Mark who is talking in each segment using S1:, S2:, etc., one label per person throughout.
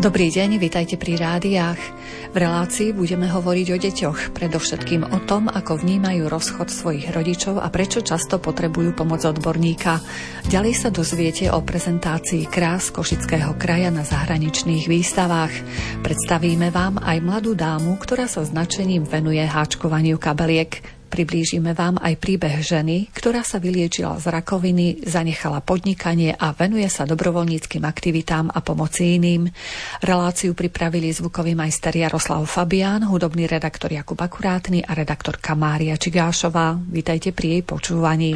S1: Dobrý deň, vitajte pri rádiách. V relácii budeme hovoriť o deťoch, predovšetkým o tom, ako vnímajú rozchod svojich rodičov a prečo často potrebujú pomoc odborníka. Ďalej sa dozviete o prezentácii krás Košického kraja na zahraničných výstavách. Predstavíme vám aj mladú dámu, ktorá sa značením venuje háčkovaniu kabeliek. Priblížime vám aj príbeh ženy, ktorá sa vyliečila z rakoviny, zanechala podnikanie a venuje sa dobrovoľníckym aktivitám a pomoci iným. Reláciu pripravili zvukový majster Jaroslav Fabián, hudobný redaktor Jakub Akurátny a redaktorka Mária Čigášová. Vítajte pri jej počúvaní.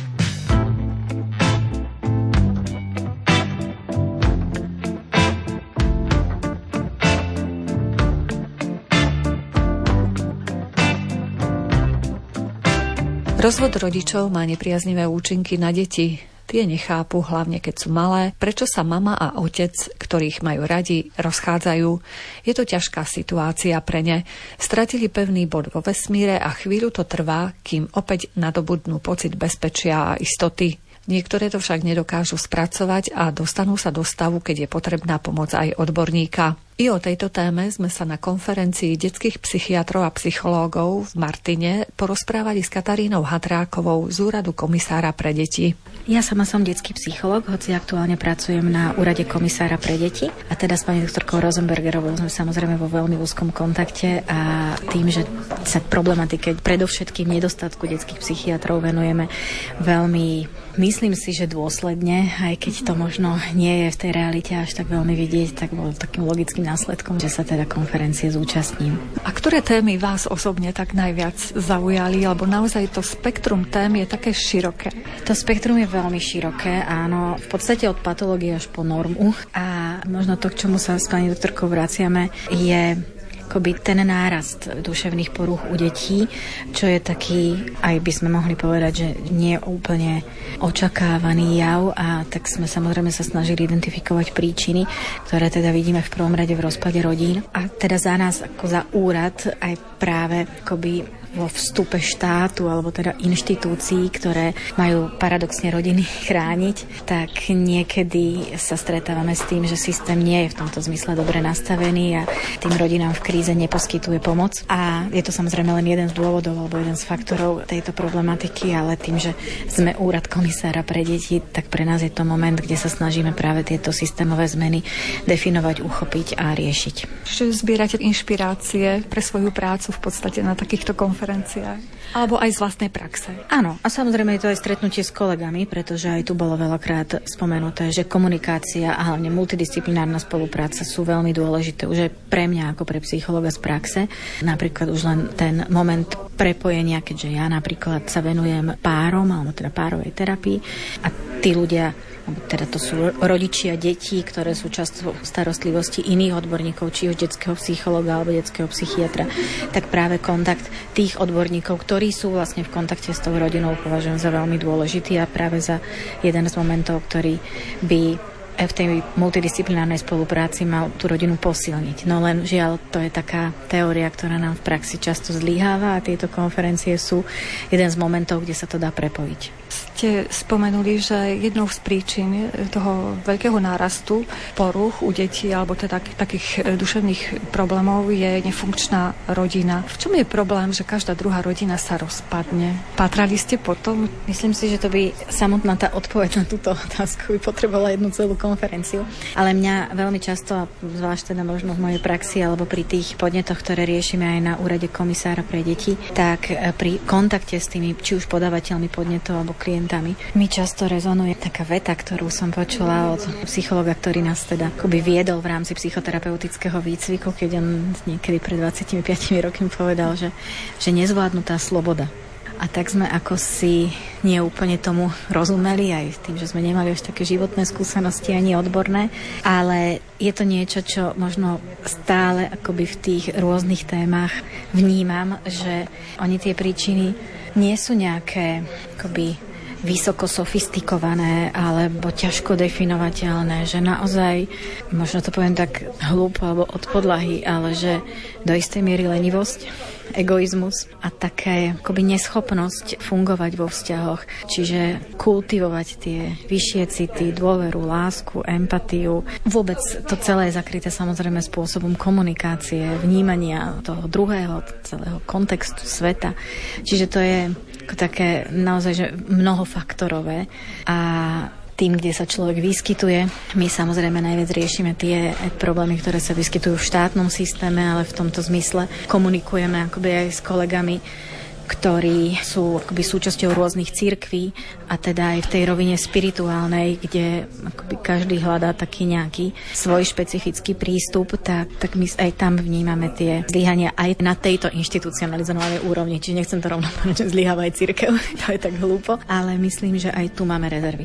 S1: Rozvod rodičov má nepriaznivé účinky na deti. Tie nechápu, hlavne keď sú malé, prečo sa mama a otec, ktorých majú radi, rozchádzajú. Je to ťažká situácia pre ne. Stratili pevný bod vo vesmíre a chvíľu to trvá, kým opäť nadobudnú pocit bezpečia a istoty. Niektoré to však nedokážu spracovať a dostanú sa do stavu, keď je potrebná pomoc aj odborníka. I o tejto téme sme sa na konferencii detských psychiatrov a psychológov v Martine porozprávali s Katarínou Hatrákovou z úradu komisára pre deti.
S2: Ja sama som detský psychológ, hoci aktuálne pracujem na úrade komisára pre deti. A teda s pani doktorkou Rosenbergerovou sme samozrejme vo veľmi úzkom kontakte a tým, že sa problematike predovšetkým nedostatku detských psychiatrov venujeme veľmi, myslím si, že dôsledne, aj keď to možno nie je v tej realite až tak veľmi vidieť, tak bolo takým logickým následkom, že sa teda konferencie zúčastním.
S1: A ktoré témy vás osobne tak najviac zaujali, alebo naozaj to spektrum tém je také široké?
S2: To spektrum je veľmi široké, áno, v podstate od patológie až po normu. A možno to, k čomu sa s pani doktorkou vraciame, je akoby ten nárast duševných porúch u detí, čo je taký, aj by sme mohli povedať, že nie úplne očakávaný jav, a tak sme samozrejme sa snažili identifikovať príčiny, ktoré teda vidíme v prvom rade v rozpade rodín. A teda za nás ako za úrad aj práve akoby vo vstupe štátu alebo teda inštitúcií, ktoré majú paradoxne rodiny chrániť, tak niekedy sa stretávame s tým, že systém nie je v tomto zmysle dobre nastavený a tým rodinám v kríze neposkytuje pomoc. A je to samozrejme len jeden z dôvodov alebo jeden z faktorov tejto problematiky, ale tým, že sme úrad komisára pre deti, tak pre nás je to moment, kde sa snažíme práve tieto systémové zmeny definovať, uchopiť a riešiť.
S1: Čiže zbierate inšpirácie pre svoju prácu v podstate na takýchto konferenciách? Alebo aj z vlastnej praxe?
S2: Áno, a samozrejme je to aj stretnutie s kolegami, pretože aj tu bolo veľakrát spomenuté, že komunikácia a hlavne multidisciplinárna spolupráca sú veľmi dôležité. Už aj pre mňa ako pre psychologa z praxe. Napríklad už len ten moment prepojenia, keďže ja napríklad sa venujem párom, alebo teda párovej terapii, a tí ľudia, teda to sú rodičia detí, ktoré sú často v starostlivosti iných odborníkov, či už detského psychologa alebo detského psychiatra, tak práve kontakt tých odborníkov, ktorí sú vlastne v kontakte s tou rodinou, považujem za veľmi dôležitý a práve za jeden z momentov, ktorý by v tej multidisciplinárnej spolupráci mal tú rodinu posilniť. No len žiaľ, to je taká teória, ktorá nám v praxi často zlyháva a tieto konferencie sú jeden z momentov, kde sa to dá prepojiť.
S1: Ste spomenuli, že jednou z príčin toho veľkého nárastu porúch u detí alebo teda takých duševných problémov je nefunkčná rodina. V čom je problém, že každá druhá rodina sa rozpadne? Pátrali ste potom?
S2: Myslím si, že to by samotná tá odpoveď na túto otázku by potrebovala jednu celú konferenciu. Ale mňa veľmi často, zvlášť teda možno v mojej praxi alebo pri tých podnetoch, ktoré riešime aj na úrade komisára pre deti, tak pri kontakte s tými či už podávateľmi podnetov alebo klientami mi často rezonuje taká veta, ktorú som počula od psychologa, ktorý nás teda akoby viedol v rámci psychoterapeutického výcviku, keď on niekedy pred 25 rokmi povedal, že nezvládnutá sloboda. A tak sme ako si nie úplne tomu rozumeli, aj tým, že sme nemali až také životné skúsenosti ani odborné, ale je to niečo, čo možno stále akoby v tých rôznych témach vnímam, že oni tie príčiny nie sú nejaké akoby vysoko sofistikované alebo ťažko definovateľné, že naozaj, možno to poviem tak hlúpo alebo od podlahy, ale že do istej miery lenivosť egoizmus a také akoby neschopnosť fungovať vo vzťahoch. Čiže kultivovať tie vyššie city, dôveru, lásku, empatiu. Vôbec to celé je zakryté samozrejme spôsobom komunikácie, vnímania toho druhého, celého kontextu sveta. Čiže to je také naozaj že mnohofaktorové a tým, kde sa človek vyskytuje. My samozrejme najviac riešime tie problémy, ktoré sa vyskytujú v štátnom systéme, ale v tomto zmysle komunikujeme akoby aj s kolegami, ktorí sú akoby súčasťou rôznych cirkví a teda aj v tej rovine spirituálnej, kde akoby každý hľadá taký nejaký svoj špecifický prístup, tak my aj tam vnímame tie zlyhania aj na tejto inštitucionalizovanej úrovni. Čiže nechcem to rovno povedať, že zlyháva aj cirkev, to je tak hlúpo, ale myslím, že aj tu máme rezervy.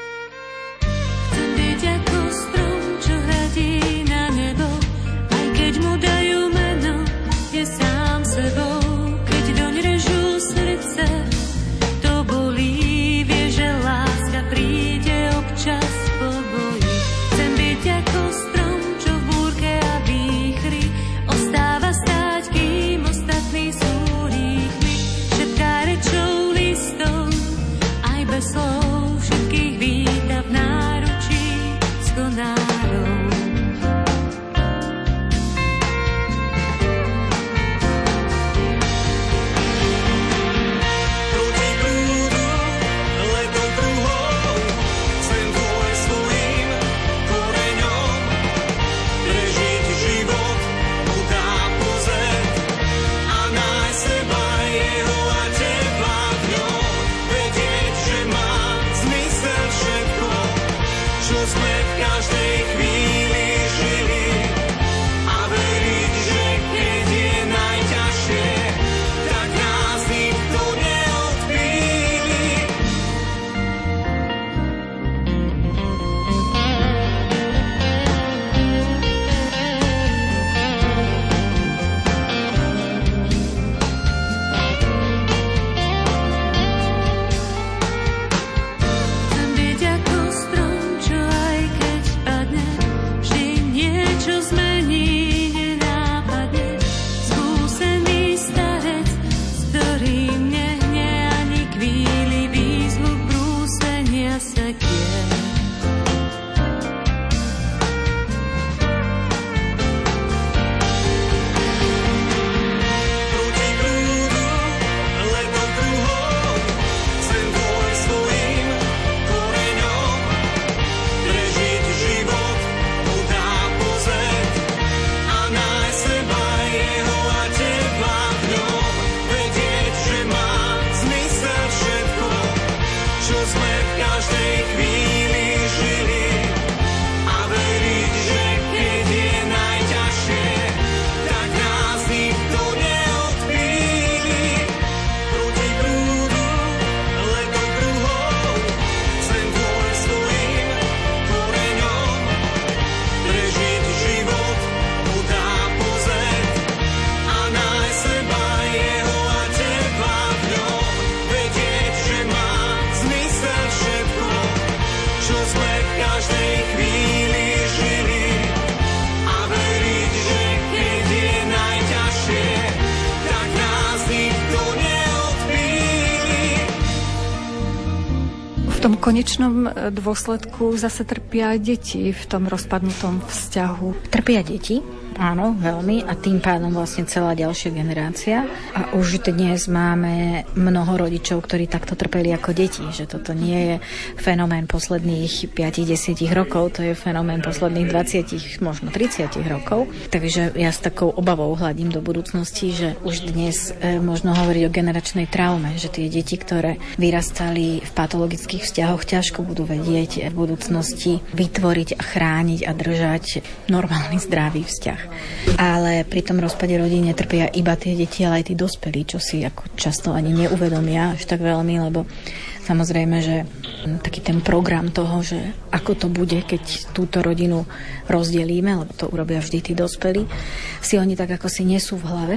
S1: V tom konečnom dôsledku zase trpia deti v tom rozpadnutom vzťahu.
S2: Trpia deti, áno, veľmi, a tým pádom vlastne celá ďalšia generácia. A už dnes máme mnoho rodičov, ktorí takto trpeli ako deti, že toto nie je fenomén posledných 5-10 rokov, to je fenomén posledných 20, možno 30 rokov. Takže ja s takou obavou hľadím do budúcnosti, že už dnes možno hovoriť o generačnej traume, že tie deti, ktoré vyrastali v patologických vzťahoch, ťažko budú vedieť v budúcnosti vytvoriť a chrániť a držať normálny zdravý vzťah. Ale pri tom rozpade rodín netrpia iba tie deti, ale aj tí dospelí, čo si ako často ani neuvedomia až tak veľmi, lebo samozrejme, že taký ten program toho, že ako to bude, keď túto rodinu rozdelíme, lebo to urobia vždy tí dospelí, si oni tak ako si nesú v hlave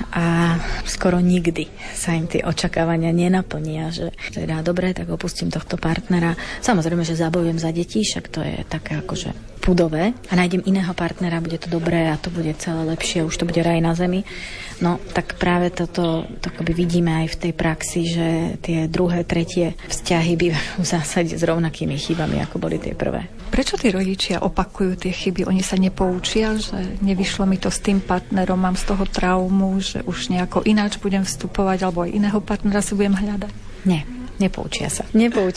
S2: a skoro nikdy sa im tie očakávania nenaplnia, že teda dobre, tak opustím tohto partnera. Samozrejme, že zabojujem za deti, však to je také akože pudové a nájdem iného partnera, bude to dobré a to bude celé lepšie, už to bude raj na zemi. No, tak práve toto vidíme aj v tej praxi, že tie druhé, tretie vzťahy bývajú v zásade s rovnakými chybami, ako boli tie prvé.
S1: Prečo tí rodičia opakujú tie chyby? Oni sa nepoučia, že nevyšlo mi to s tým partnerom, mám z toho traumu, že už nejako ináč budem vstupovať, alebo aj iného partnera si budem hľadať?
S2: Nie, nepoučia sa.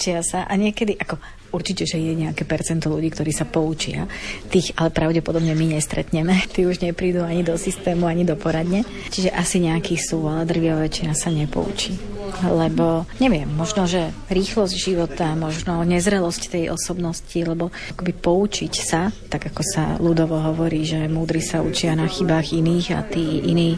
S2: A niekedy, určite, že je nejaké percento ľudí, ktorí sa poučia. Tých ale pravdepodobne my nestretneme. Tí už neprídu ani do systému, ani do poradne. Čiže asi nejakí sú, ale drvivá väčšina sa nepoučí. Lebo, neviem, možno, že rýchlosť života, možno nezrelosť tej osobnosti, lebo akoby poučiť sa, tak ako sa ľudovo hovorí, že múdri sa učia na chybách iných a tí iní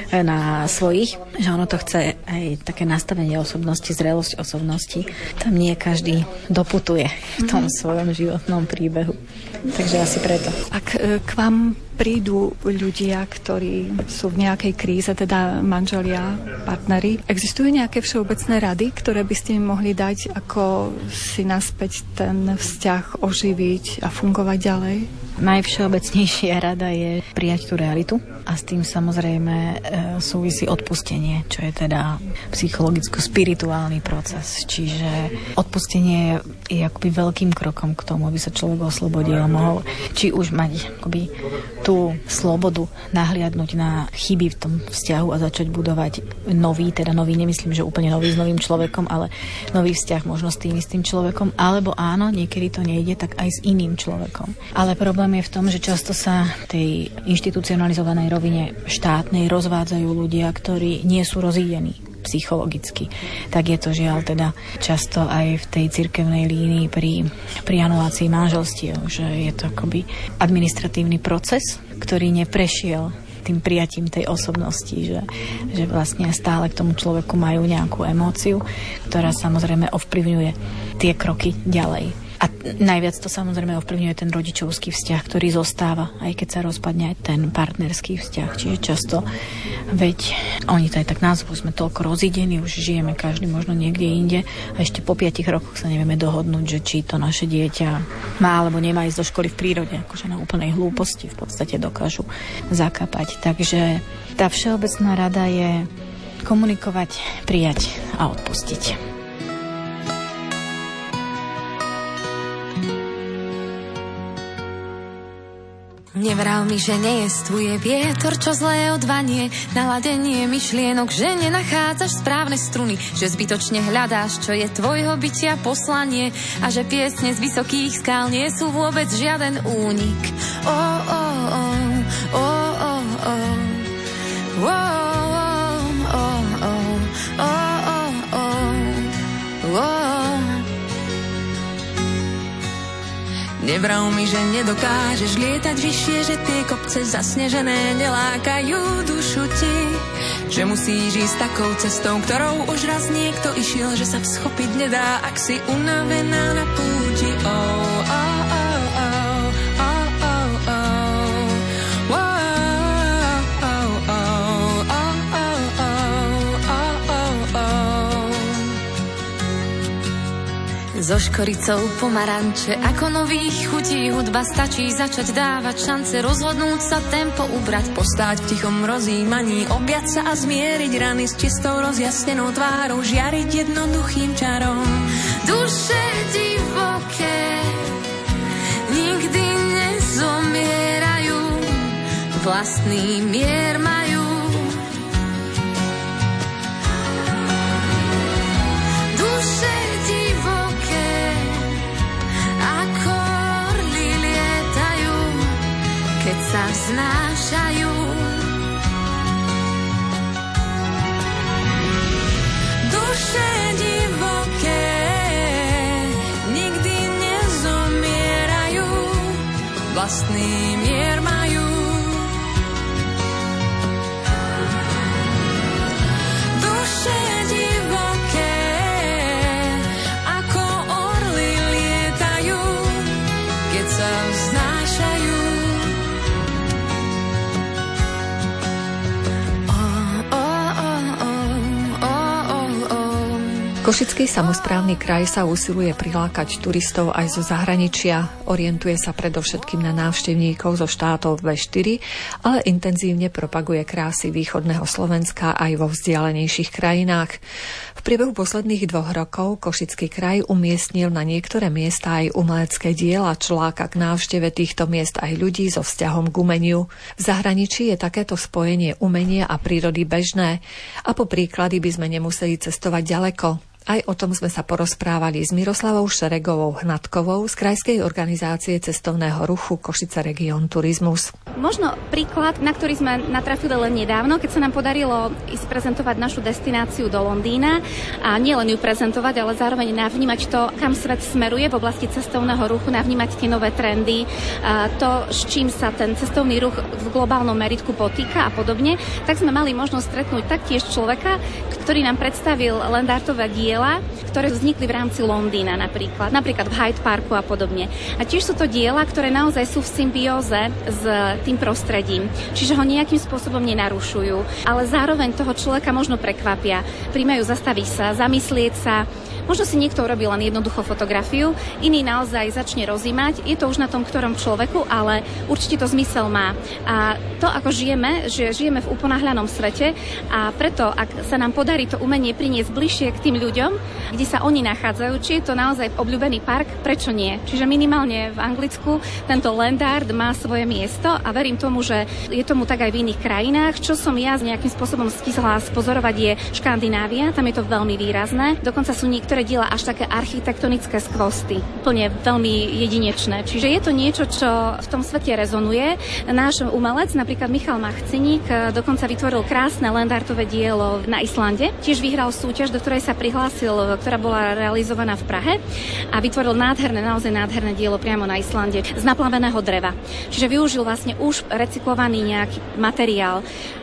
S2: na svojich, že ono to chce aj také nastavenie osobnosti, zrelosť osobnosti. Tam nie každý doputuje v tom svojom životnom príbehu. Takže asi preto.
S1: Ak k vám prídu ľudia, ktorí sú v nejakej kríze, teda manželia, partneri, existujú nejaké všeobecné rady, ktoré by ste mi mohli dať, ako si naspäť ten vzťah oživiť a fungovať ďalej?
S2: Najvšeobecnejšia rada je prijať tú realitu a s tým samozrejme súvisí odpustenie, čo je teda psychologicko-spirituálny proces. Čiže odpustenie je akoby veľkým krokom k tomu, aby sa človek oslobodil a mohol či už mať akoby tú slobodu nahliadnúť na chyby v tom vzťahu a začať budovať nový, nemyslím, že úplne nový s novým človekom, ale nový vzťah možno s tým istým človekom, alebo áno, niekedy to nejde, tak aj s iným človekom. Ale problém je v tom, že často sa v tej inštitucionalizovanej rovine štátnej rozvádzajú ľudia, ktorí nie sú rozídení psychologicky. Tak je to žiaľ teda často aj v tej cirkevnej línii pri anulácii manželstiev, že je to akoby administratívny proces, ktorý neprešiel tým prijatím tej osobnosti, že vlastne stále k tomu človeku majú nejakú emóciu, ktorá samozrejme ovplyvňuje tie kroky ďalej. A najviac to samozrejme ovplyvňuje ten rodičovský vzťah, ktorý zostáva, aj keď sa rozpadne aj ten partnerský vzťah. Čiže často, veď oni to aj tak nazvú, sme toľko rozidení, už žijeme každý možno niekde inde a ešte po 5 rokoch sa nevieme dohodnúť, že či to naše dieťa má alebo nemá ísť do školy v prírode, akože na úplnej hlúposti v podstate dokážu zakapať. Takže tá všeobecná rada je komunikovať, prijať a odpustiť.
S3: Nevral mi, že nejestvuje vietor, čo zlé odvanie, naladenie myšlienok, že nenachádzaš správne struny, že zbytočne hľadáš, čo je tvojho bytia poslanie a že piesne z vysokých skál nie sú vôbec žiaden únik. Nevral mi, že nedokážeš lietať vyššie, že tie kopce zasnežené nelákajú dušu ti, že musíš ísť takou cestou, ktorou už raz niekto išiel, že sa schopiť nedá, ak si unavená na púti. So škoricou pomaranče, ako nových chutí hudba, stačí začať dávať šance, rozhodnúť sa, tempo ubrať, postáť v tichom rozjímaní, objať sa a zmieriť rany s čistou rozjasnenou tvárou, žiariť jednoduchým čarom. Duše divoké nikdy nezomierajú, vlastný mier majú. Keď sa vznášajú, duše divoké nikdy nezomierajú, vlastný mier majú. Duše divoké ako orly lietajú, keď sa vznášajú.
S1: Košický samosprávny kraj sa usiluje prilákať turistov aj zo zahraničia. Orientuje sa predovšetkým na návštevníkov zo štátov V4, ale intenzívne propaguje krásy východného Slovenska aj vo vzdialenejších krajinách. V priebehu posledných 2 rokov Košický kraj umiestnil na niektoré miesta aj umelecké diela, čo láka k návšteve týchto miest aj ľudí so vzťahom k umeniu. V zahraničí je takéto spojenie umenia a prírody bežné a po príklady by sme nemuseli cestovať ďaleko. Aj o tom sme sa porozprávali s Miroslavou Šeregovou Hnatkovou z Krajskej organizácie cestovného ruchu Košice Región Turizmus.
S4: Možno príklad, na ktorý sme natrafili len nedávno, keď sa nám podarilo ísť prezentovať našu destináciu do Londýna a nielen ju prezentovať, ale zároveň navnímať to, kam svet smeruje v oblasti cestovného ruchu, navnímať tie nové trendy, to, s čím sa ten cestovný ruch v globálnom meritku potýka a podobne, tak sme mali možnosť stretnúť taktiež človeka, ktorý nám predstavil landartové diela, ktoré vznikli v rámci Londýna napríklad v Hyde Parku a podobne. A tiež sú to diela, ktoré naozaj sú v symbióze s tým prostredím, čiže ho nejakým spôsobom nenarušujú, ale zároveň toho človeka možno prekvapia. Príjmajú zastaviť sa, zamyslieť sa. Možno si niekto urobí len jednoducho fotografiu, iný naozaj začne rozímať. Je to už na tom ktorom človeku, ale určite to zmysel má. A to, ako žijeme, že žijeme v uponáhľanom svete a preto, ak sa nám podarí to umenie priniesť bližšie k tým ľuďom, kde sa oni nachádzajú, či je to naozaj obľúbený park, prečo nie? Čiže minimálne v Anglicku tento land art má svoje miesto a verím tomu, že je tomu tak aj v iných krajinách. Čo som ja nejakým spôsobom stihla spozorovať je Škandinávia, tam je to veľmi výrazné. Dokonca sú niektoré diela až také architektonické skvosty. Úplne veľmi jedinečné. Čiže je to niečo, čo v tom svete rezonuje. Náš umelec, napríklad Michal Machciník, dokonca vytvoril krásne landartové dielo na Islande. Tiež vyhral súťaž, do ktorej sa prihlásil, ktorá bola realizovaná v Prahe a vytvoril naozaj nádherné dielo priamo na Islande z naplaveného dreva. Čiže využil vlastne už recyklovaný nejaký materiál.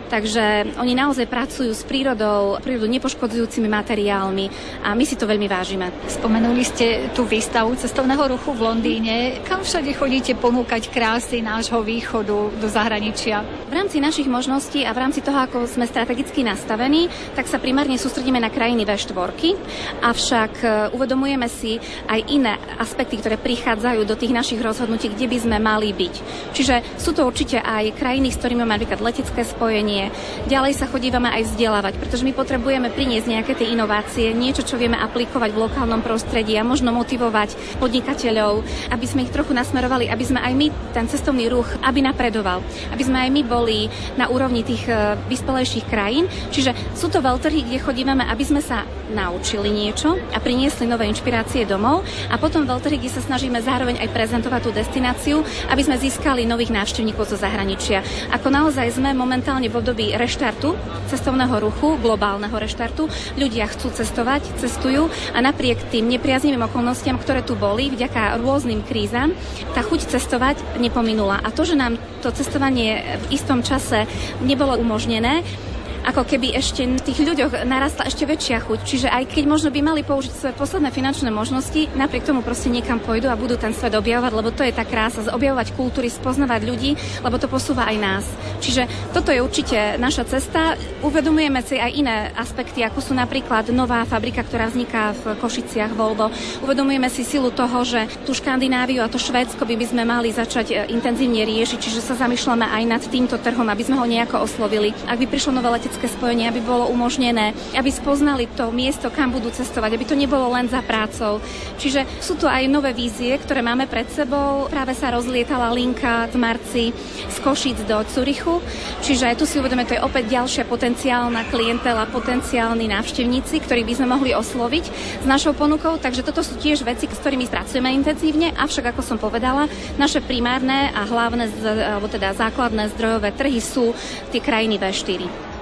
S4: Takže oni naozaj pracujú s prírodu nepoškodzujúcimi materiálmi a my si to veľmi vážime.
S1: Spomenuli ste tú výstavu cestovného ruchu v Londýne. Kam všade chodíte ponúkať krásy nášho východu do zahraničia?
S4: V rámci našich možností a v rámci toho, ako sme strategicky nastavení, tak sa primárne sústredíme na krajiny V4, avšak uvedomujeme si aj iné aspekty, ktoré prichádzajú do tých našich rozhodnutí, kde by sme mali byť. Čiže sú to určite aj krajiny, s ktorými máme napríklad letecké spojenie. Ďalej sa chodívame aj vzdelávať, pretože my potrebujeme priniesť nejaké tie inovácie, niečo, čo vieme aplikovať v lokálnom prostredí a možno motivovať podnikateľov, aby sme ich trochu nasmerovali, aby sme aj my ten cestovný ruch, aby napredoval, aby sme aj my boli na úrovni tých vyspelejších krajín. Čiže sú to veľtrhy, kde chodívame, aby sme sa naučili niečo a priniesli nové inšpirácie domov a potom veľtrhy, kde sa snažíme zároveň aj prezentovať tú destináciu, aby sme získali nových návštevníkov zo zahraničia. Ako naozaj sme momentálne v období reštartu cestovného ruchu, globálneho reštartu. Ľudia chcú cestovať, cestujú a napriek tým nepriaznivým okolnostiam, ktoré tu boli, vďaka rôznym krízam, tá chuť cestovať nepominula. A to, že nám to cestovanie v istom čase nebolo umožnené, ako keby ešte v tých ľuďoch narastla ešte väčšia chuť. Čiže aj keď možno by mali použiť svoje posledné finančné možnosti, napriek tomu proste niekam pôjdu a budú ten svet objavovať, lebo to je tá krása, objavovať kultúry, spoznávať ľudí, lebo to posúva aj nás. Čiže toto je určite naša cesta. Uvedomujeme si aj iné aspekty, ako sú napríklad nová fabrika, ktorá vzniká v Košiciach, Volvo. Uvedomujeme si silu toho, že tú Škandináviu a to Švédsko by sme mali začať intenzívne riešiť, čiže sa zamýšľame aj nad týmto trhom, aby sme ho nejako oslovili. Ak by prišlo nové spojenie, aby bolo umožnené, aby spoznali to miesto, kam budú cestovať, aby to nebolo len za prácou. Čiže sú tu aj nové vízie, ktoré máme pred sebou. Práve sa rozlietala linka v marci z Košíc do Curychu, čiže aj tu si uvedome, to je opäť ďalšia potenciálna klientela, potenciálni návštevníci, ktorých by sme mohli osloviť s našou ponukou, takže toto sú tiež veci, s ktorými pracujeme intenzívne, avšak ako som povedala, naše primárne a hlavné, alebo teda základné zdrojové trhy sú tie krajiny V4.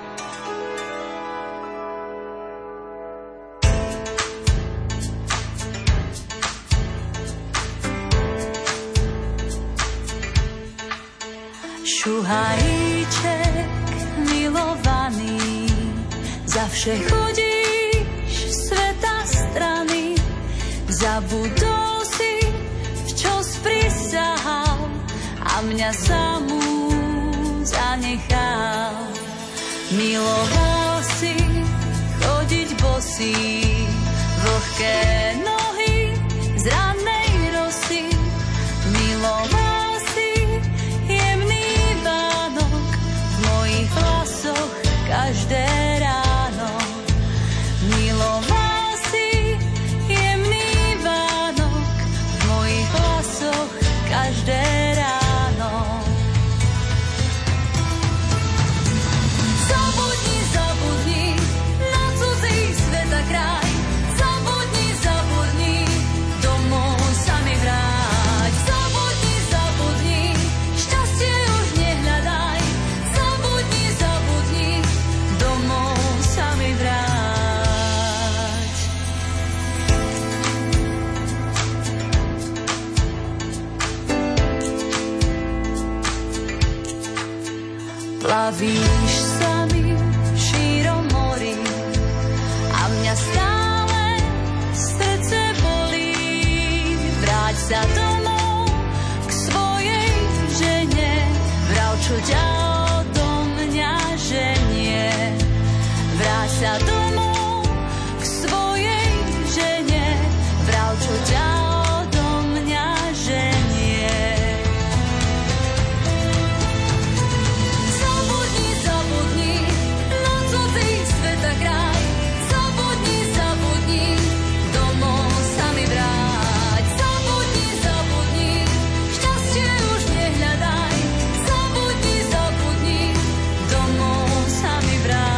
S5: Šuhajíček milovaný, zavše chodíš sveta strany, zabudol si, v čo sprisahal a mňa samú zanechal. Miloval si chodiť bosý v Zjavíš sa mi v šírom mori a mňa stále srdce bolí. Vráť sa domov k svojej žene, vrav, čo ťa odo mňa ženie. Vráť sa domov k svojej žene, vrav, čo ťa odo mňa ženie. Zabudni, zabudni na celý sveta kraj. Zabudni, zabudni, domov sa mi vráť. Zabudni, zabudni, šťastie už nehľadaj. Zabudni, zabudni, domov sa mi vráť.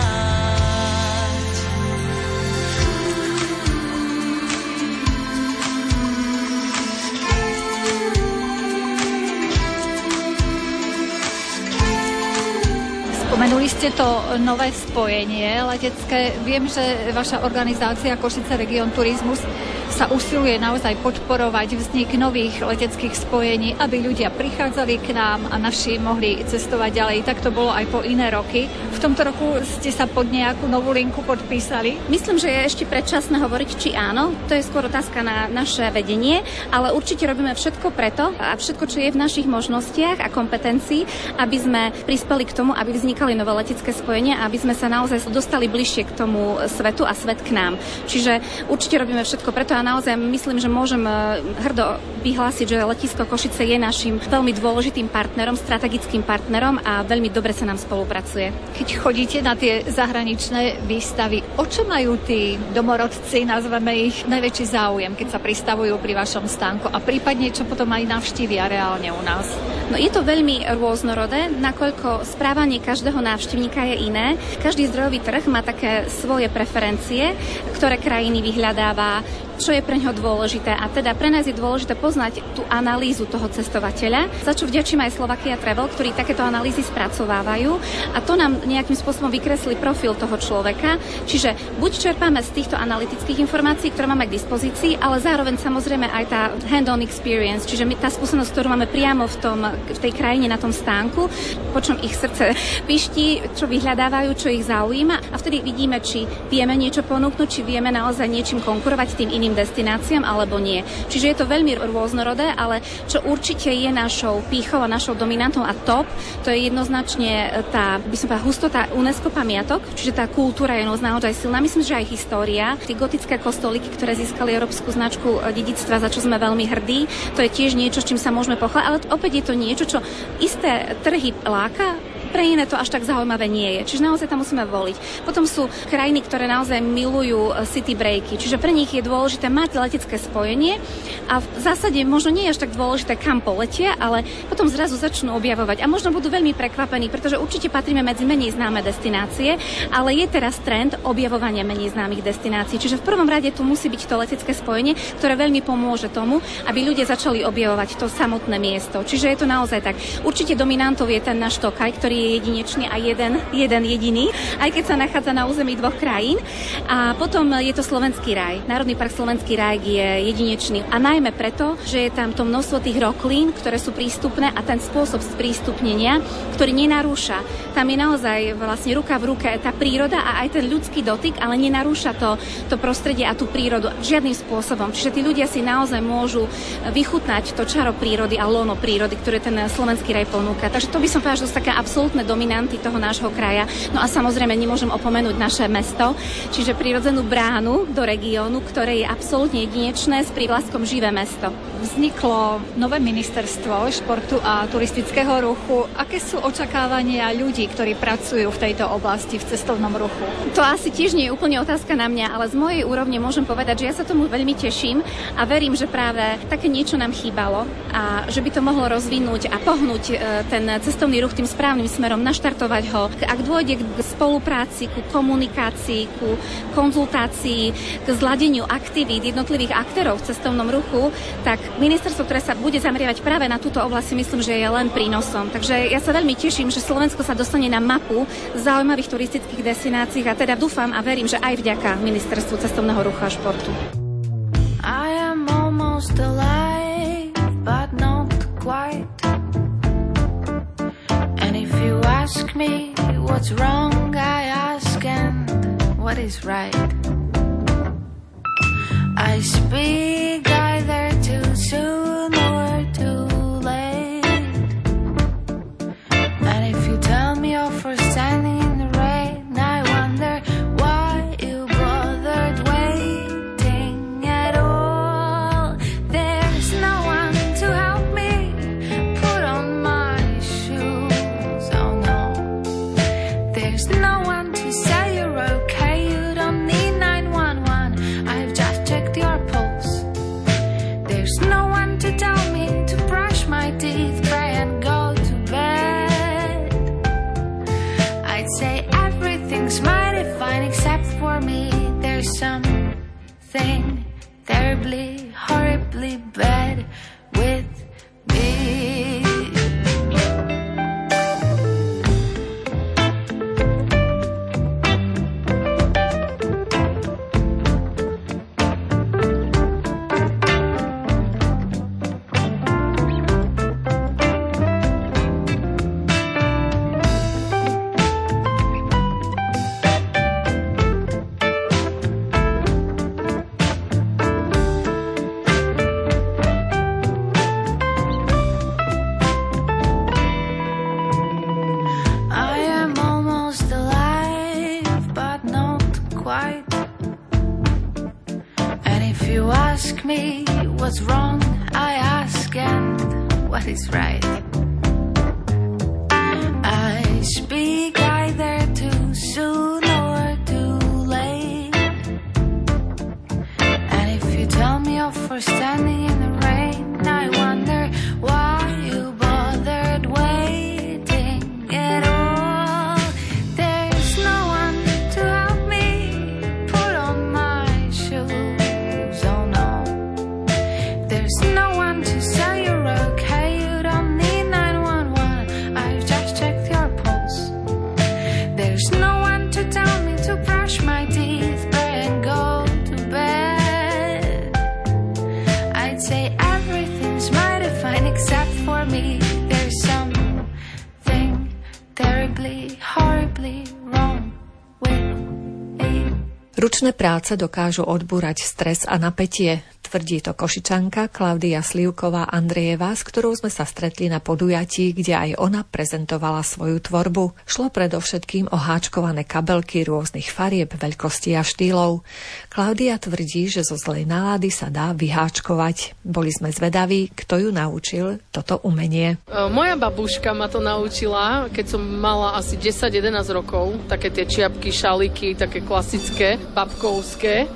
S1: Spomenuli ste to nové spojenie letecké. Viem, že vaša organizácia Košice Region Turizmus sa usiluje naozaj podporovať vznik nových leteckých spojení, aby ľudia prichádzali k nám a naši mohli cestovať ďalej. Tak to bolo aj po iné roky. V tomto roku ste sa pod nejakú novú linku podpísali?
S4: Myslím, že je ešte predčasné hovoriť, či áno. To je skôr otázka na naše vedenie, ale určite robíme všetko preto a všetko, čo je v našich možnostiach a kompetencií, aby sme prispeli k tomu, aby vznikali nové letecké spojenia a aby sme sa naozaj dostali bližšie k tomu svetu a svet k nám. Čiže určite robíme všetko preto a naozaj myslím, že môžem hrdo vyhlásiť, že letisko Košice je našim veľmi dôležitým partnerom, strategickým partnerom a veľmi dobre sa nám spolupracuje.
S1: Keď chodíte na tie zahraničné výstavy, o čo majú tí domorodci, nazveme ich, najväčší záujem, keď sa pristavujú pri vašom stánku a prípadne čo potom aj navštívia reálne u nás?
S4: No je to veľmi rôznorodé, nakoľko správanie každého návštevníka je iné. Každý zdrojový trh má také svoje preferencie, ktoré krajiny vyhľadáva, čo je pre ňoho dôležité. A teda pre nás je dôležité poznať tú analýzu toho cestovateľa, za čo vďačím aj Slovakia Travel, ktorí takéto analýzy spracovávajú a to nám nejakým spôsobom vykreslí profil toho človeka. Čiže buď čerpáme z týchto analytických informácií, ktoré máme k dispozícii, ale zároveň samozrejme aj tá hand-on experience, čiže tá skúsenosť, ktorú máme priamo v tej krajine na tom stánku, po čom ich srdce piští, čo vyhľadávajú, čo ich zaujíma a vtedy vidíme, či vieme niečo ponúknuť, či vieme naozaj niečím konkurovať tým iným destináciám alebo nie. Čiže je to veľmi rôznorodé, ale čo určite je našou pýchou a našou dominantou a top, to je jednoznačne tá, by som povedala, hustota UNESCO pamiatok, čiže tá kultúra je naozaj silná. Myslím, že aj história. Tie gotické kostolíky, ktoré získali európsku značku dedičstva, za čo sme veľmi hrdí, to je tiež niečo, s čím sa môžeme pochváliť, ale opäť je to niečo, čo isté trhy láka, pre iné to až tak zaujímavé nie je. Čiže naozaj tam musíme voliť. Potom sú krajiny, ktoré naozaj milujú city breaky, čiže pre nich je dôležité mať letecké spojenie a v zásade možno nie je až tak dôležité, kam poletia, ale potom zrazu začnú objavovať a možno budú veľmi prekvapení, pretože určite patríme medzi menej známe destinácie, ale je teraz trend objavovania menej známych destinácií. Čiže v prvom rade tu musí byť to letecké spojenie, ktoré veľmi pomôže tomu, aby ľudia začali objavovať to samotné miesto. Čiže je to naozaj tak. Určite dominantou je ten náš Tokaj, ktorý je jedinečný a jeden jediný, aj keď sa nachádza na území dvoch krajín. A potom je to Slovenský raj. Národný park Slovenský raj je jedinečný. A najmä preto, že je tam to množstvo tých roklín, ktoré sú prístupné a ten spôsob sprístupnenia, ktorý nenarúša. Tam je naozaj vlastne ruka v ruke tá príroda a aj ten ľudský dotyk, ale nenarúša to prostredie a tú prírodu žiadnym spôsobom. Čiže tí ľudia si naozaj môžu vychutnať to čaro prírody a lono prírody, ktoré ten Slovenský raj ponúka. Takže to by som povedala, že to sú také absolútne dominanty toho nášho kraja. No a samozrejme nemôžem opomenúť naše mesto, čiže prirodzenú bránu do regiónu, ktoré je absolútne jedinečné s prívlastkom Živé mesto.
S1: Vzniklo nové ministerstvo športu a turistického ruchu. Aké sú očakávania ľudí, ktorí pracujú v tejto oblasti v cestovnom ruchu?
S4: To asi tiež nie je úplne otázka na mňa, ale z mojej úrovne môžem povedať, že ja sa tomu veľmi teším a verím, že práve také niečo nám chýbalo a že by to mohlo rozvinúť a pohnúť ten cestovný ruch tým správnym smerom, naštartovať ho. Ak dôjde k spolupráci, ku komunikácii, ku konzultácii, k zladeniu aktivít jednotlivých aktérov v cestovnom ruchu, tak ministerstvo, ktoré sa bude zameriavať práve na túto oblasť, si myslím, že je len prínosom. Takže ja sa veľmi teším, že Slovensko sa dostane na mapu zaujímavých turistických destinácií a teda dúfam a verím, že aj vďaka ministerstvu cestovného ruchu a športu.
S5: I am almost alive, but not quite. And if you ask me what's wrong, I ask, and what is right. I speak either too soon or too late. And if you tell me you're for standing in the rain, I wonder why you bothered waiting at all. There's no one to help me put on my shoes, oh no. There's no one to say you're okay, you don't need 911. I've just checked your pulse. There's no one to tell me to brush my teeth, pray and go to bed. I'd say everything's mighty fine except for me. There's something terribly, horribly bad with me. I am almost alive, but not quite. And if you ask me what's wrong, I ask, and what is right. I speak either too soon or too late. And if you tell me you're for standing in the rain, I wonder why you bothered waiting at all. There's no one to help me put on my shoes, oh no. There's no one to say you're okay, you don't need 911. I've just checked your pulse. There's no one to tell me to brush my teeth, pray and go to bed. I'd say everything's mighty fine except for me. There's something terribly, horribly wrong with me.
S1: Ručné práce dokážu odbúrať stres a napätie. Tvrdí to Košičanka Klaudia Slivková-Andrejevá, s ktorou sme sa stretli na podujatí, kde aj ona prezentovala svoju tvorbu. Šlo predovšetkým o háčkované kabelky rôznych farieb, veľkostí a štýlov. Klaudia tvrdí, že zo zlej nálady sa dá vyháčkovať. Boli sme zvedaví, kto ju naučil toto umenie.
S6: Moja babuška ma to naučila, keď som mala asi 10-11 rokov. Také tie čiapky, šaliky, také klasické, babkovské.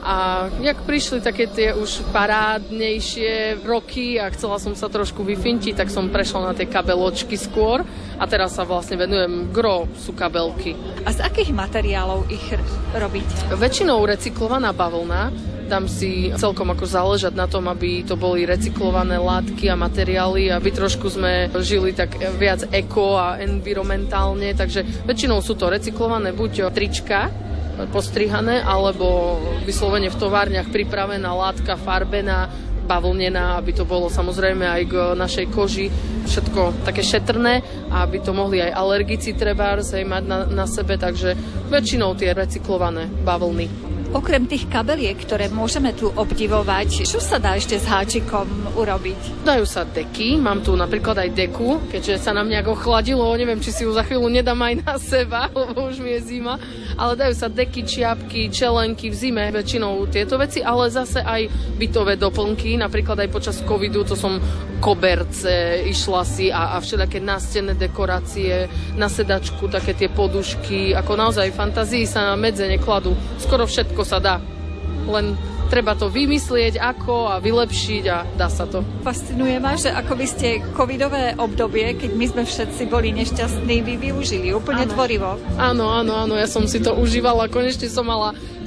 S6: A jak prišli také tie už parádnejšie roky a chcela som sa trošku vyfintiť, tak som prešla na tie kabeločky skôr a teraz sa vlastne venujem, gro sú kabelky.
S7: A z akých materiálov ich robíte?
S6: Väčšinou recyklovaná bavlna. Dám si celkom ako záležať na tom, aby to boli recyklované látky a materiály, aby trošku sme žili tak viac eko a environmentálne, takže väčšinou sú to recyklované buď trička, postrihané, alebo vyslovene v továrniach pripravená látka, farbená, bavlnená, aby to bolo samozrejme aj k našej koži všetko také šetrné a aby to mohli aj alergici trebárs mať na sebe, takže väčšinou tie recyklované bavlny.
S7: Okrem tých kabeliek, ktoré môžeme tu obdivovať, čo sa dá ešte s háčikom urobiť?
S6: Dajú sa deky, mám tu napríklad aj deku, keďže sa nám nejak ochladilo, neviem, či si ju za chvíľu nedám aj na seba, lebo už mi je zima, ale dajú sa deky, čiapky, čelenky v zime, väčšinou tieto veci, ale zase aj bytové doplnky, napríklad aj počas covidu, to som koberce, išla si a všelijaké nástenné dekorácie, na sedačku, také tie podušky, ako naozaj fantázii sa na medze nekladú, skoro všetko sa dá, len treba to vymyslieť ako a vylepšiť a dá sa to.
S7: Fascinuje ma, že ako by ste covidové obdobie, keď my sme všetci boli nešťastní, vy využili úplne tvorivo.
S6: Áno, ja som si to užívala, konečne som mala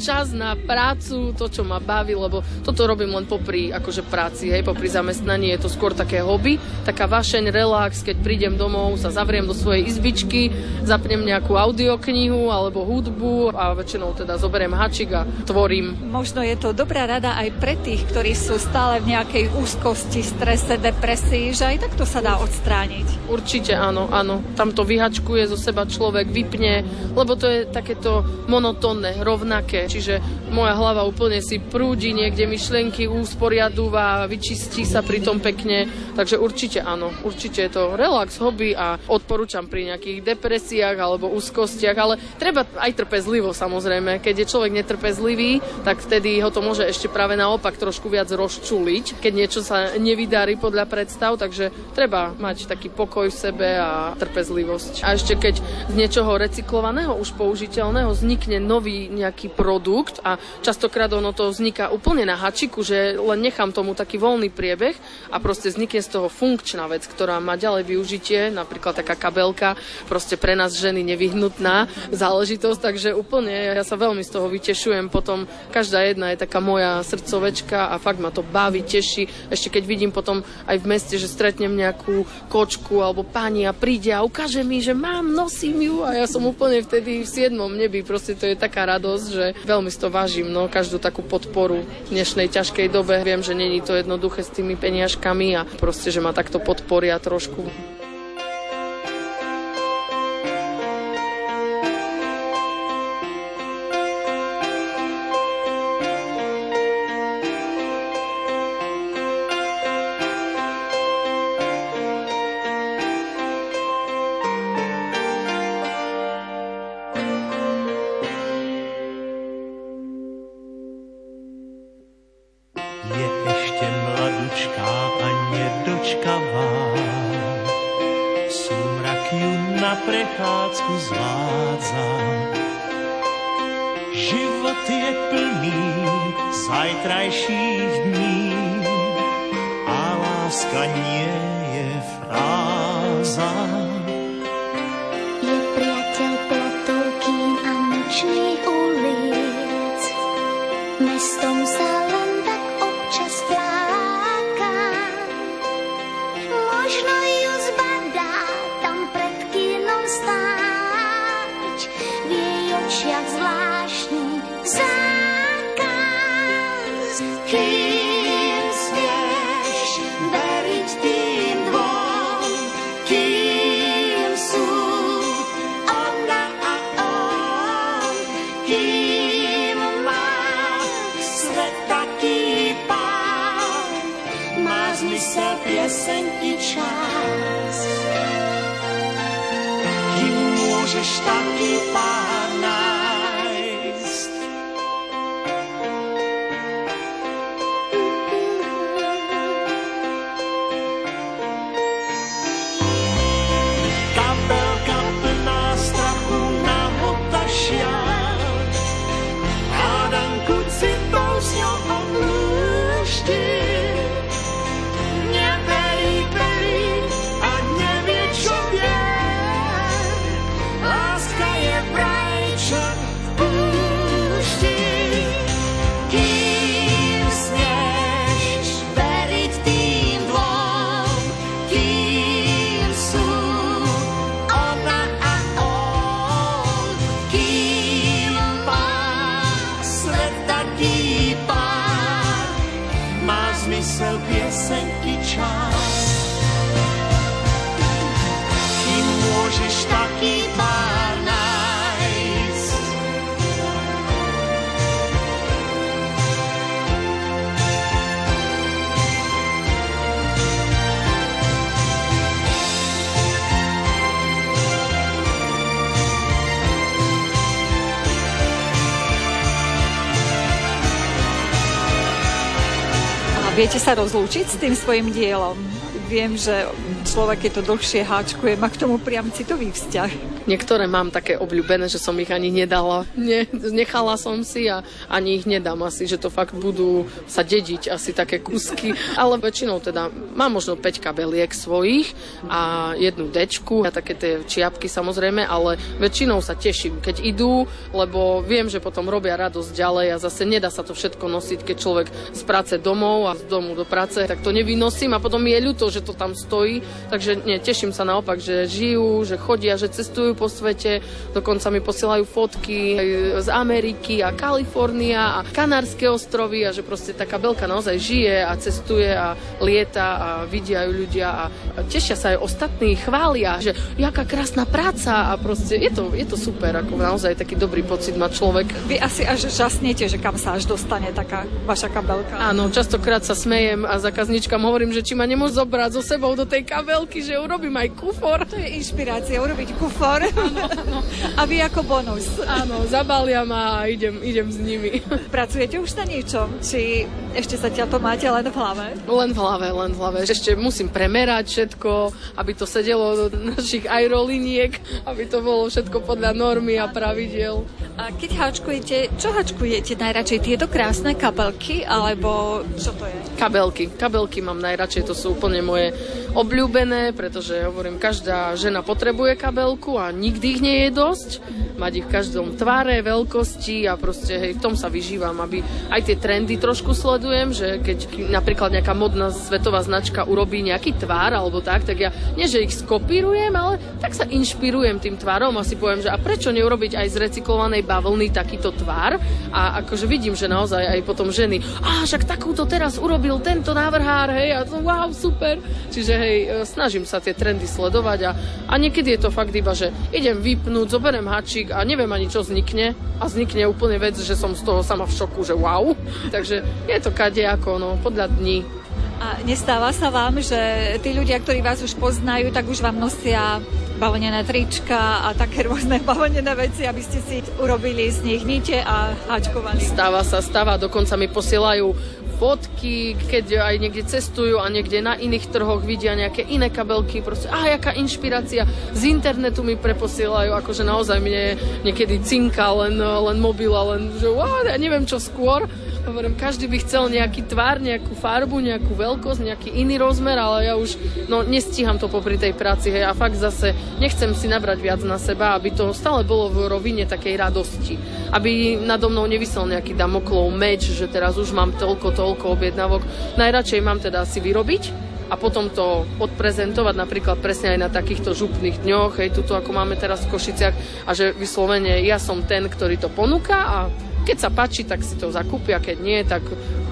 S6: čas na prácu, to, čo ma baví, lebo toto robím len popri akože práci, hej, popri zamestnaní, je to skôr také hobby, taká vašeň, relax, keď prídem domov, sa zavriem do svojej izbičky, zapnem nejakú audioknihu alebo hudbu a väčšinou teda zoberiem hačik a tvorím.
S7: Možno je to dobrá rada aj pre tých, ktorí sú stále v nejakej úzkosti, strese, depresii, že aj takto sa dá odstrániť.
S6: Určite áno, áno. Tam to vyhačkuje zo seba človek, vypne, lebo to je takéto monotónne, rovnaké. Čiže moja hlava úplne si prúdi, niekde myšlienky usporiadúva, vyčistí sa pri tom pekne. Takže určite áno, určite je to relax, hobby a odporúčam pri nejakých depresiách alebo úzkostiach, ale treba aj trpezlivo samozrejme. Keď je človek netrpezlivý, tak vtedy ho to môže ešte práve naopak trošku viac rozčuliť, keď niečo sa nevydarí podľa predstav, takže treba mať taký pokoj v sebe a trpezlivosť. A ešte keď z niečoho recyklovaného, už použiteľného vznikne nový nejaký produkt a častokrát ono to vzniká úplne na hačiku, že len nechám tomu taký voľný priebeh a proste vznikne z toho funkčná vec, ktorá má ďalej využitie, napríklad taká kabelka, proste pre nás ženy nevyhnutná záležitosť, takže úplne ja sa veľmi z toho vytešujem, potom každá jedna je taká moja srdcovečka a fakt ma to baví, teší. Ešte keď vidím potom aj v meste, že stretnem nejakú kočku alebo pani a príde a ukáže mi, že nosím ju a ja som úplne vtedy v 7. nebi, proste to je taká radosť, že veľmi si to vážim, no, každú takú podporu v dnešnej ťažkej dobe. Viem, že není to jednoduché s tými peniažkami a proste, že ma takto podporia trošku.
S8: Život je plný zajtrajších dní a láska nie je fráza.
S5: Je priateľ plotov, kín a nočných ulic, mestom sa len tak občas fláka. Možno ju zbadá tam pred kínom stáť, v jej očiach zvláštny zákaz. Kým smieš veriť tým dvom, kým sú ona a on, kým má svet taký pán, má zmysel pieseň i čas. Kým môžeš taký pán nájsť, kabelka plná strachu na otašiach, hádanku citou s ňou oblúšti. Neverí a nevie, čo vie, láska je vraj čert v púšti. Kým smieš veriť tým dvom, kým sú ona a on, kým má svet taký pár, má zmysel pieseň i čas. Kým môžeš taký pár nájsť,
S7: A viete sa rozlúčiť s tým svojim dielom? Viem, že človek, keď to dlhšie háčkuje, má k tomu priam citový vzťah.
S6: Niektoré mám také obľúbené, že som ich ani nedala. Nechala som si a ani ich nedám asi, že to fakt budú sa dediť asi také kúsky. Ale väčšinou teda mám možno 5 kabeliek svojich a jednu dečku a také tie čiapky samozrejme, ale väčšinou sa teším, keď idú, lebo viem, že potom robia radosť ďalej a zase nedá sa to všetko nosiť, keď človek z práce domov a z domu do práce, tak to nevynosím a potom mi je ľúto, že to tam stojí. Takže teším sa naopak, že žijú, že chodia, že cestujú po svete, dokonca mi posielajú fotky z Ameriky a Kalifornia a Kanárske ostrovy a že proste tá kabelka naozaj žije a cestuje a lieta a vidia ju ľudia a tešia sa aj ostatní, chvália, že jaká krásna práca a proste je to super, ako naozaj taký dobrý pocit má človek.
S7: Vy asi až žasnete, že kam sa až dostane taká vaša kabelka.
S6: Áno, častokrát sa smejem a zákazníčkam hovorím, že či ma nemôžu zobrať so sebou do tej kabelky, že urobím aj kufor.
S7: To je inšpirácia, urobiť kufor. Áno. A vy ako bonus.
S6: Áno, zabalia ma a idem s nimi.
S7: Pracujete už na niečom? Či ešte zatiaľ to máte len v hlave?
S6: Len v hlave. Ešte musím premerať všetko, aby to sedelo do našich aeroliniek, aby to bolo všetko podľa normy a pravidiel.
S7: A keď háčkujete, čo háčkujete najradšej? Tieto krásne kabelky, alebo čo to je? Kabelky mám najradšej, to sú úplne moje obľúbené, pretože hovorím, každá žena potrebuje kabelku a nikdy ich nie je dosť. Mať ich v každom tvare, veľkosti a proste v tom sa vyžívam, aby aj tie trendy trošku sledujem, že keď napríklad nejaká modná svetová značka urobí nejaký tvár alebo tak ja nie, že ich skopírujem, ale tak sa inšpirujem tým tvarom a si poviem, že a prečo neurobiť aj z recyklovanej bavlny takýto tvár a akože vidím, že naozaj aj potom ženy, však takúto teraz urobil tento návrhár, hej, a to wow, super. Čiže snažím sa tie trendy sledovať a niekedy je to fakt iba, že idem vypnúť, zoberiem hačík a neviem ani, čo vznikne a vznikne úplne vec, že som z toho sama v šoku, že wow. Takže je to kadejako, podľa dní. A nestáva sa vám, že tí ľudia, ktorí vás už poznajú, tak už vám nosia bavlnené trička a také rôzne bavlnené veci, aby ste si urobili z nich nite a háčkovali?
S6: Stáva, dokonca mi posielajú fotky, keď aj niekde cestujú a niekde na iných trhoch vidia nejaké iné kabelky, proste, jaká inšpirácia, z internetu mi preposielajú, akože naozaj mne niekedy cinka len mobil a len, že ja neviem čo skôr. Hovorím, každý by chcel nejaký tvár, nejakú farbu, nejakú veľkosť, nejaký iný rozmer, ale ja už nestíham to popri tej práci, a fakt zase nechcem si nabrať viac na seba, aby to stále bolo v rovine takej radosti. Aby nado mnou nevisel nejaký Damoklov meč, že teraz už mám toľko objednávok. Najradšej mám teda si vyrobiť a potom to odprezentovať napríklad presne aj na takýchto župných dňoch, tuto ako máme teraz v Košiciach a že vyslovene ja som ten, ktorý to ponúka a keď sa páči, tak si to zakúpia, keď nie, tak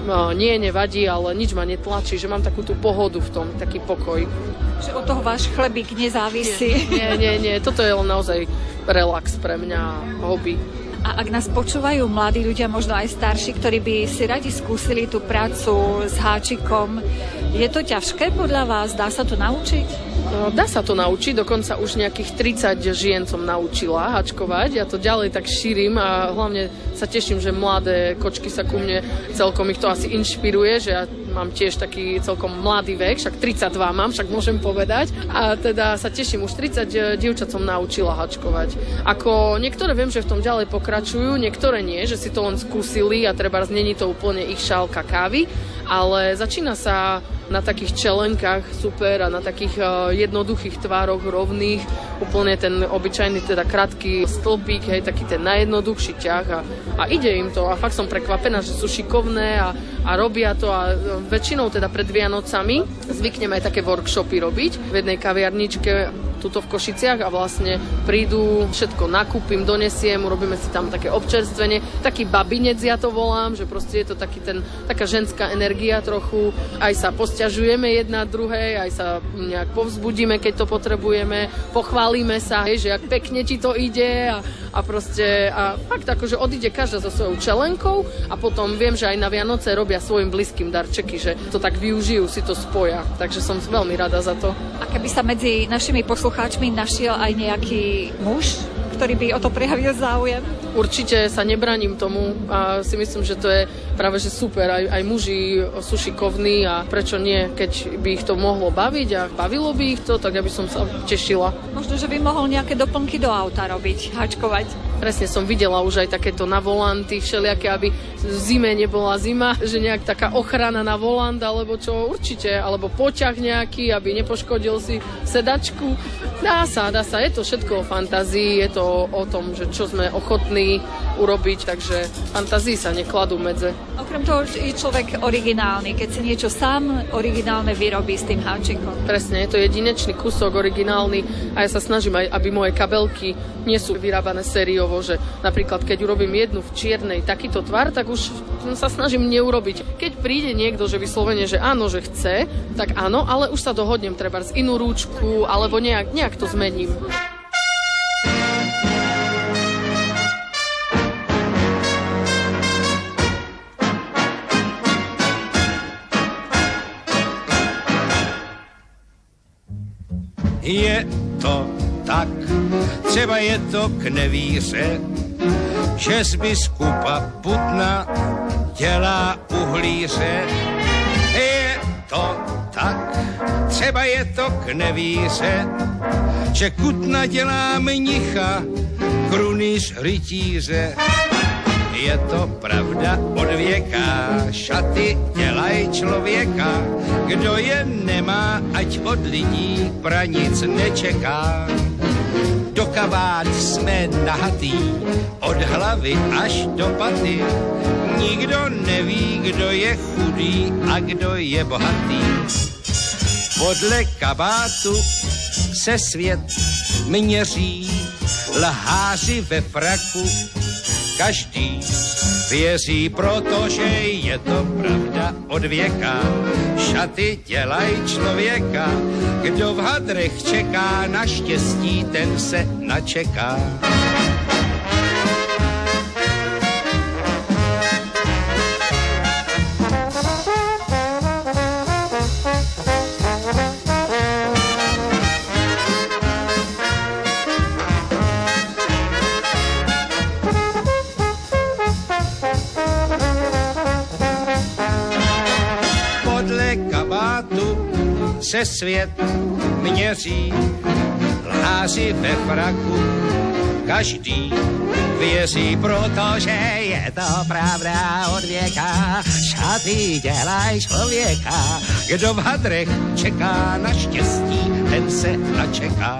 S6: nevadí, ale nič ma netlačí, že mám takú tú pohodu v tom, taký pokoj.
S7: Že od toho váš chlebík nezávisí.
S6: Nie, toto je len naozaj relax pre mňa, hobby.
S7: A ak nás počúvajú mladí ľudia, možno aj starší, ktorí by si radi skúsili tú prácu s háčikom, je to ťažké podľa vás? Dá sa to naučiť?
S6: Dá sa to naučiť, dokonca už nejakých 30 žien som naučila háčkovať. Ja to ďalej tak šírim a hlavne sa teším, že mladé kočky sa ku mne, celkom ich to asi inšpiruje, že ja mám tiež taký celkom mladý vek, však 32 mám, však môžem povedať. A teda sa teším, už 30 dievčat som naučila háčkovať. Ako niektoré viem, že v tom ďalej pokračujú, niektoré nie, že si to len skúsili a treba znení to úplne ich šálka kávy, ale začína sa na takých čelenkách super a na takých jednoduchých tvároch rovných, úplne ten obyčajný teda krátky stĺpik, taký ten najjednoduchší ťah a ide im to a fakt som prekvapená, že sú šikovné a robia to a väčšinou teda pred Vianocami zvyknem aj také workshopy robiť v jednej kaviarničke tuto v Košiciach a vlastne prídu, všetko nakúpim, donesiem, urobíme si tam také občerstvenie, taký babinec ja to volám, že proste je to taká ženská energia trochu, aj sa posťažujeme jedna druhej, aj sa nejak povzbudíme, keď to potrebujeme, pochválime sa, že jak pekne ti to ide a proste a fakt akože odíde každá so svojou čelenkou a potom viem, že aj na Vianoce robia svojim blízkym darčeky, že to tak využijú, si to spoja, takže som veľmi rada za to.
S7: A keby sa medzi našimi poslucháčmi našiel aj nejaký muž, ktorý by o to prejavil záujem?
S6: určite sa nebraním tomu a si myslím, že to je práve že super. Aj muži sú šikovní a prečo nie, keď by ich to mohlo baviť a bavilo by ich to, tak ja by som sa tešila.
S1: Možno, že by mohol nejaké doplnky do auta robiť, hačkovať.
S6: Presne som videla už aj takéto na volanty všelijaké, aby v zime nebola zima, že nejak taká ochrana na volant, alebo čo určite, alebo poťah nejaký, aby nepoškodil si sedačku. Dá sa, je to všetko o fantázii, je to o tom, že čo sme ochotní urobiť, takže fantázii sa nekladú medze.
S1: Okrem toho je človek originálny, keď si niečo sám originálne vyrobí s tým háčikom.
S6: Presne, je to jedinečný kúsok, originálny a ja sa snažím aj, aby moje kabelky nie sú vyrábané sériovo, že napríklad keď urobím jednu v čiernej takýto tvar, tak už sa snažím neurobiť. Keď príde niekto, že vyslovene, že áno, že chce, tak áno, ale už sa dohodnem treba z inú rúčku, alebo nejak to zmením.
S9: Je to tak, třeba je to k nevíře, že z biskupa Putna dělá uhlíře. Je to tak, třeba je to k nevíře, že Kutna dělá mnicha, krunýř rytíře. Je to pravda od věka, šaty dělají člověka, kdo je nemá, ať od lidí pranic nečeká. Do kabát jsme nahatý, od hlavy až do paty, nikdo neví, kdo je chudý a kdo je bohatý. Podle kabátu se svět měří, lháři ve fraku, každý věří, protože je to pravda od věka. Šaty dělají člověka, kdo v hadrech čeká na štěstí, ten se načeká. Se svět měří, lháři ve fraku, každý věří, protože je to pravda od věka. Šaty dělají člověka, kdo v hadrech čeká na štěstí, ten se načeká.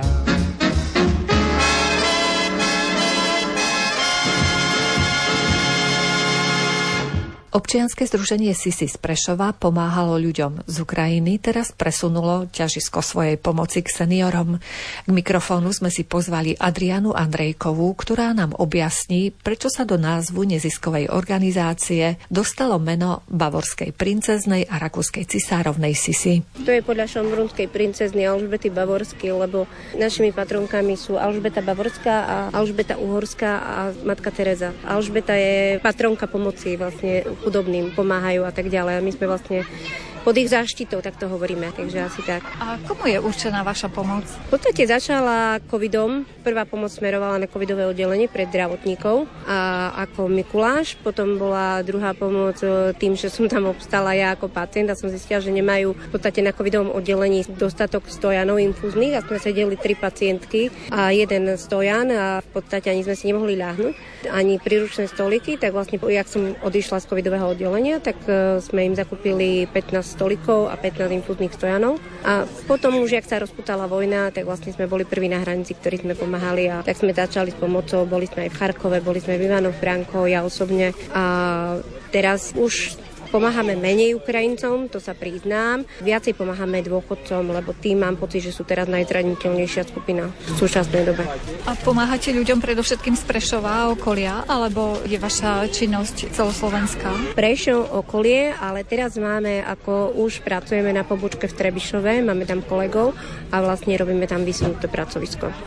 S1: Občianske združenie Sisi z Prešova pomáhalo ľuďom z Ukrajiny, teraz presunulo ťažisko svojej pomoci k seniorom. K mikrofónu sme si pozvali Adrianu Andrejkovú, ktorá nám objasní, prečo sa do názvu neziskovej organizácie dostalo meno bavorskej princeznej a rakúskej cisárovnej Sisi.
S10: To je podľa šombrunskej princezny Alžbety Bavorskej, lebo našimi patronkami sú Alžbeta Bavorská a Alžbeta Uhorská a matka Tereza. Alžbeta je patronka pomoci vlastne chudobným, pomáhajú a tak ďalej. A my sme vlastne pod ich záštitou, tak to hovoríme, takže asi tak.
S1: A komu je určená vaša pomoc?
S10: V podstate začala covidom. Prvá pomoc smerovala na covidové oddelenie pre zdravotníkov a ako Mikuláš. Potom bola druhá pomoc tým, že som tam obstala ja ako pacient a som zistila, že nemajú v podstate na covidovom oddelení dostatok stojanov infúznych a sme sedeli 3 pacientky a jeden stojan a v podstate ani sme si nemohli ľahnuť, ani príručné stoliky, tak vlastne, jak som odišla z covidového oddelenia, tak sme im zakúpili 15 stolikov a 15 infúznych stojanov. A potom už, jak sa rozputala vojna, tak vlastne sme boli prví na hranici, ktorí sme pomáhali a tak sme začali s pomocou. Boli sme aj v Charkove, boli sme v Ivano-Franko, ja osobne. A teraz už pomáhame menej Ukrajincom, to sa priznám. Viacej pomáhame dôchodcom, lebo tým mám pocit, že sú teraz najzraniteľnejšia skupina v súčasnej dobe.
S1: A pomáhate ľuďom predovšetkým z Prešova a okolia, alebo je vaša činnosť celoslovenská?
S10: Prešov, okolie, ale teraz máme, ako už pracujeme na pobočke v Trebišove, máme tam kolegov a vlastne robíme tam vysunuté pracovisko.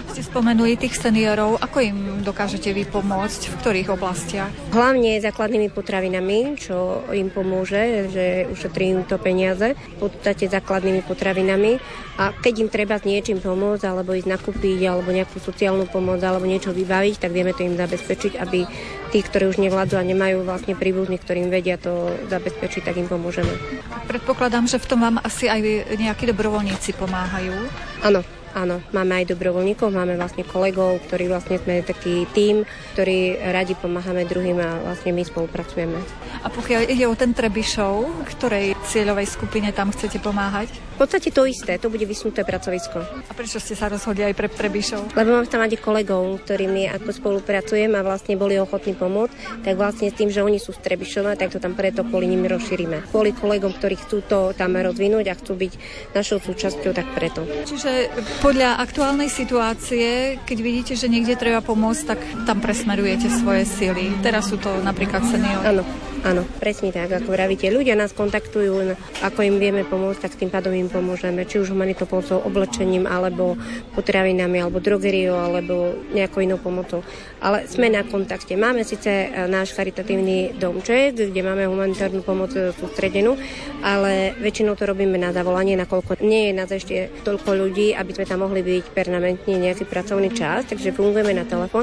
S1: Ste spomenuli tých seniorov, ako im dokážete vy pomôcť, v ktorých oblastiach?
S10: Hlavne základnými potravinami, čo im pomôže, že ušetrí im to peniaze, v podstate základnými potravinami. A keď im treba s niečím pomôcť, alebo ísť nakúpiť, alebo nejakú sociálnu pomoc, alebo niečo vybaviť, tak vieme to im zabezpečiť, aby tí, ktorí už nevládzu a nemajú vlastne príbuzných, ktorým vedia to zabezpečiť, tak im pomôžeme.
S1: Predpokladám, že v tom vám asi aj nejakí dobrovoľníci pomáhajú.
S10: Áno, máme aj dobrovoľníkov, máme vlastne kolegov, ktorí vlastne sme taký tím, ktorí radi pomáhame druhým a vlastne my spolupracujeme.
S1: A pokiaľ ide o ten Trebišov, ktorej cieľovej skupine tam chcete pomáhať?
S10: V podstate to isté, to bude vysnuté pracovisko.
S1: A prečo ste sa rozhodli aj pre Trebišov?
S10: Lebo mám tam aj kolegov, ktorými ako spolupracujem a vlastne boli ochotní pomôcť, tak vlastne s tým, že oni sú z Trebišova, tak to tam preto kvôli nim rozšírime. Kvôli kolegom, ktorí chcú to tam rozvinúť a chcú byť našou súčasťou, tak preto.
S1: Čiže podľa aktuálnej situácie, keď vidíte, že niekde treba pomôcť, tak tam presmerujete svoje sily. Teraz sú to napríklad seniori.
S10: Áno, presne tak, ako vravíte. Ľudia nás kontaktujú, ako im vieme pomôcť, tak tým pádom im pomôžeme. Či už humanitnou pomocou, oblečením, alebo potravinami, alebo drogeriou, alebo nejakou inou pomocou. Ale sme na kontakte. Máme síce náš charitatívny domček, kde máme humanitárnu pomoc sústredenú, ale väčšinou to robíme na zavolanie, nakoľko nie je nás ešte toľko ľudí, aby sme tam mohli byť permanentne nejaký pracovný čas, takže fungujeme na telefón.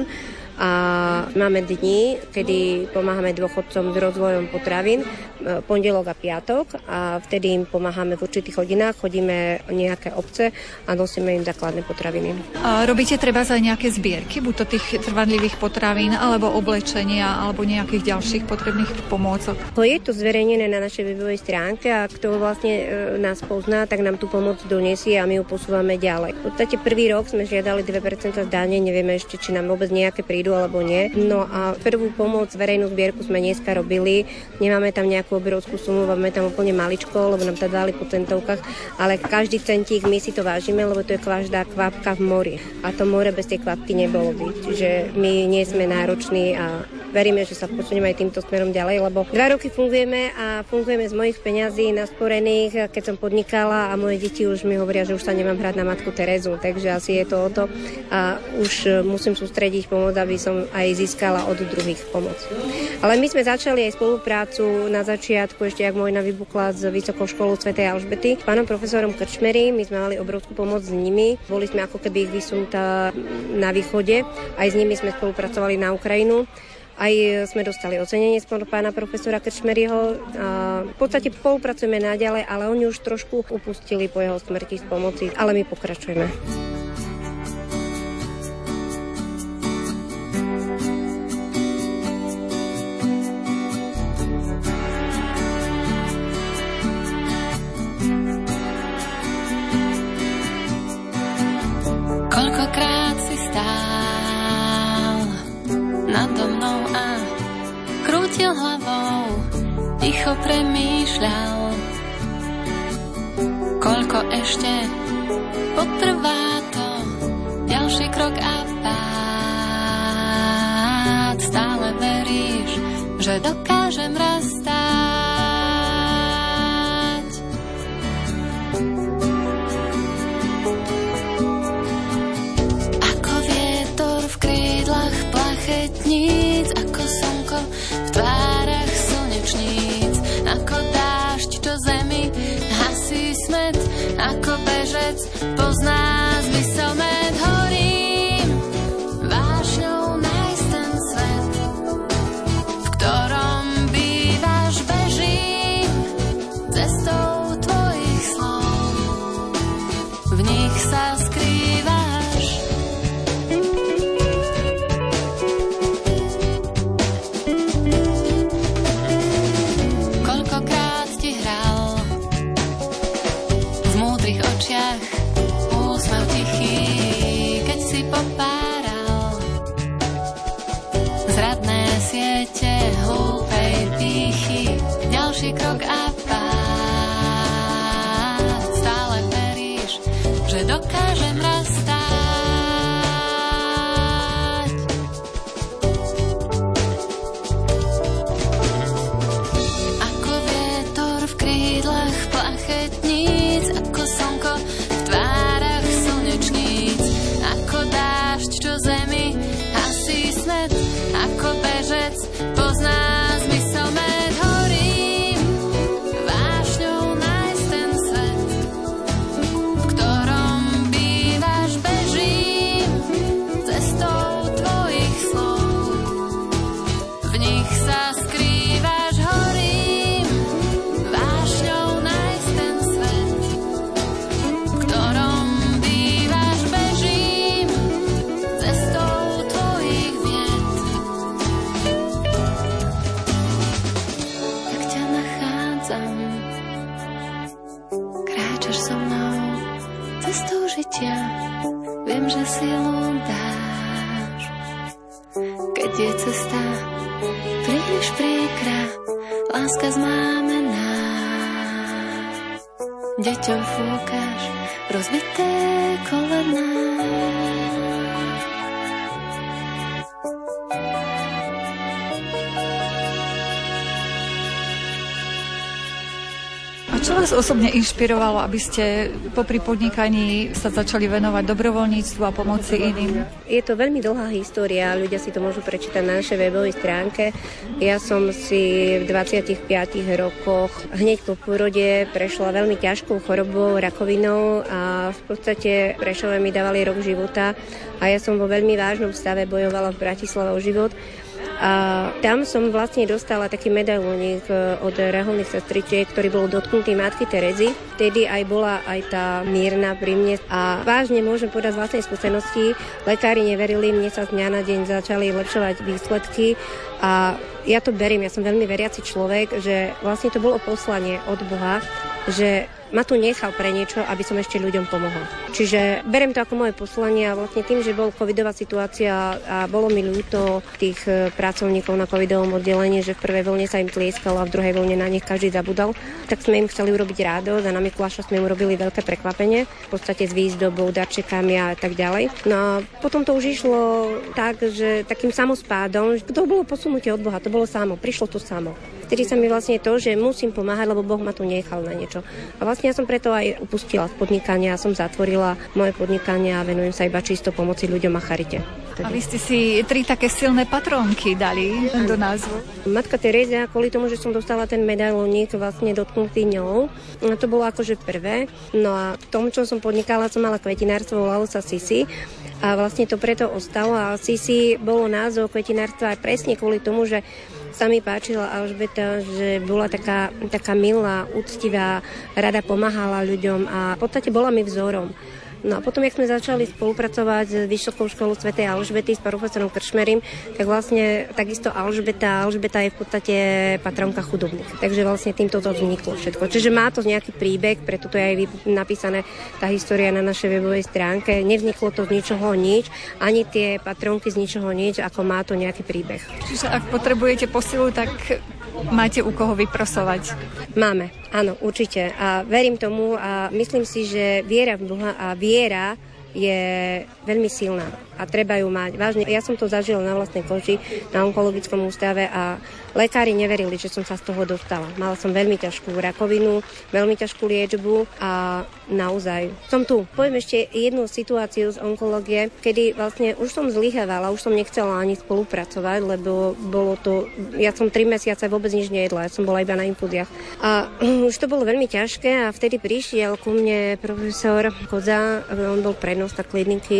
S10: A máme dni, kedy pomáhame dôchodcom s rozvojom potravín, pondelok a piatok, a vtedy im pomáhame v určitých hodinách, chodíme nejaké obce a nosíme im základné potraviny. A robíte treba aj nejaké zbierky, buď to tých trvanlivých potravín, alebo oblečenia, alebo nejakých ďalších potrebných pomôcok? To je to zverejnené na našej webovej stránke a kto vlastne nás pozná, tak nám tú pomoc donesie a my ju posúvame ďalej. V podstate prvý rok sme žiadali 2% zdanie, nevieme ešte, či nám vôbec nejaké prídu alebo nie. No a prvú pomoc, verejnú zbierku sme dneska robili. Nemáme tam nejakú obrovskú sumu, máme tam úplne maličko, lebo nám to dali po centovkách, ale každý centík my si to vážime, lebo to je každá kvapka v mori. A to more bez tej kvapky nebolo by. Čiže my nie sme nároční a veríme, že sa posunieme aj týmto smerom ďalej, lebo 2 roky fungujeme a fungujeme z mojich peňazí nasporených, keď som podnikala a moje deti už mi hovoria, že už sa nemám hrať na matku Terezu, takže asi je to o to a už musím sústrediť pomoc, aby som aj získala od druhých pomoc. Ale my sme začali aj spoluprácu na začiatku, ešte ak Vojna vybuchla z Vysokou školou svätej Alžbety, s pánom profesorom Krčmery, my sme mali obrovskú pomoc s nimi, boli sme ako keby ich vysunutá na východe, aj s nimi sme spolupracovali na Ukrajinu. Aj sme dostali ocenenie z pána profesora Krčmeryho. V podstate spolupracujeme naďalej, ale oni už trošku upustili po jeho smrti z pomoci, ale my pokračujeme.
S3: Koľkokrát si stál nado mnou a krútil hlavou, ticho premýšľal, koľko ešte potrvá to ďalší krok a pád. Stále veríš, že dokážem raz stáť. Ako vietor v krídlach plachetníc, ako slnko v tvárach slnečníc, ako dážď, čo zemi hasí smet, ako bežec pozná zmysel med. Horím vášňou nájsť ten svet, v ktorom bývaš, bežím cestou tvojich slov, v nich sa skrývaš. Koľkokrát ti hral v múdrych očiach úsmev tichý, keď si popáral zradné siete hlúpej pýchy. Ďalší krok a pád. Stále veríš, že dokážem raz stáť. Ako vietor v krídlach plachetníc, ako slnko v tvárach slnečníc, ako dážď,
S5: silu dáš. Keď je cesta príliš príkra, láska zmámená. Deťom fúkaš rozbité kolená.
S1: Čo vás osobne inšpirovalo, aby ste popri podnikaní sa začali venovať dobrovoľníctvu a pomoci iným?
S10: Je to veľmi dlhá história, ľudia si to môžu prečítať na našej webovej stránke. Ja som si v 25 rokoch hneď po pôrode prešla veľmi ťažkou chorobou, rakovinou a v podstate Prešove mi dávali rok života a ja som vo veľmi vážnom stave bojovala v Bratislave o život. A tam som vlastne dostala taký medailónik od reholných sestričiek, ktorý bol dotknutý Matky Terezy. Vtedy aj bola aj tá mierna pri mne. A vážne môžem povedať z vlastnej skúsenosti, lekári neverili, mne sa z dňa na deň začali lepšovať výsledky a ja to beriem, ja som veľmi veriaci človek, že vlastne to bolo poslanie od Boha, že ma tu nechal pre niečo, aby som ešte ľuďom pomohol. Čiže beriem to ako moje poslanie a vlastne tým, že bol covidová situácia a bolo mi ľúto tých pracovníkov na covidovom oddelení, že v prvej vlne sa im tlieskalo a v druhej vlne na nich každý zabudal, tak sme im chceli urobiť radosť a na Mikuláša sme im urobili veľké prekvapenie, v podstate s výzdobou, darčekami a tak ďalej. No a potom to už išlo tak, že takým samospádom, to bolo posunutie od Boha, to bolo samo, prišlo to samo. Vtedy sa mi vlastne to, že musím pomáhať, lebo Boh ma tu nechal na niečo. A vlastne ja som preto aj upustila z podnikania, som zatvorila moje podnikanie a venujem sa iba čisto pomoci ľuďom a charite.
S1: A vy ste si 3 také silné patrónky dali do názvu.
S10: Matka Tereza, kvôli tomu, že som dostala ten medailónik vlastne dotknutý ňou, to bolo akože prvé. No a v tom, čo som podnikala, som mala kvetinárstvo, volalo sa Sisi. A vlastne to preto ostalo. A Sisi bolo názov kvetinárstva aj presne kvôli tomu, že sa mi páčila Alžbeta, že bola taká milá, úctivá, rada pomáhala ľuďom a v podstate bola mi vzorom. No a potom, jak sme začali spolupracovať s Vysokou školou svätej Alžbety s profesorom Krčmerim, tak vlastne takisto Alžbeta je v podstate patronka chudobných. Takže vlastne týmto to vzniklo všetko. Čiže má to nejaký príbeh, preto to je aj napísané tá história na našej webovej stránke. Nevzniklo to z ničoho nič, ani tie patronky z ničoho nič, ako má to nejaký príbeh.
S1: Čiže ak potrebujete posilu, tak máte u koho vyprosovať?
S10: Máme, áno, určite. A verím tomu a myslím si, že viera v Boha a viera je veľmi silná a treba ju mať. Vážne, ja som to zažila na vlastnej koži na onkologickom ústave a lekári neverili, že som sa z toho dostala. Mala som veľmi ťažkú rakovinu, veľmi ťažkú liečbu a naozaj som tu. Poviem ešte jednu situáciu z onkológie, kedy vlastne už som zlyhávala, už som nechcela ani spolupracovať, lebo bolo to, ja som 3 mesiace vôbec nič nejedla, ja som bola iba na infúziách. A už to bolo veľmi ťažké a vtedy prišiel ku mne profesor Koza, on bol prednosta kliniky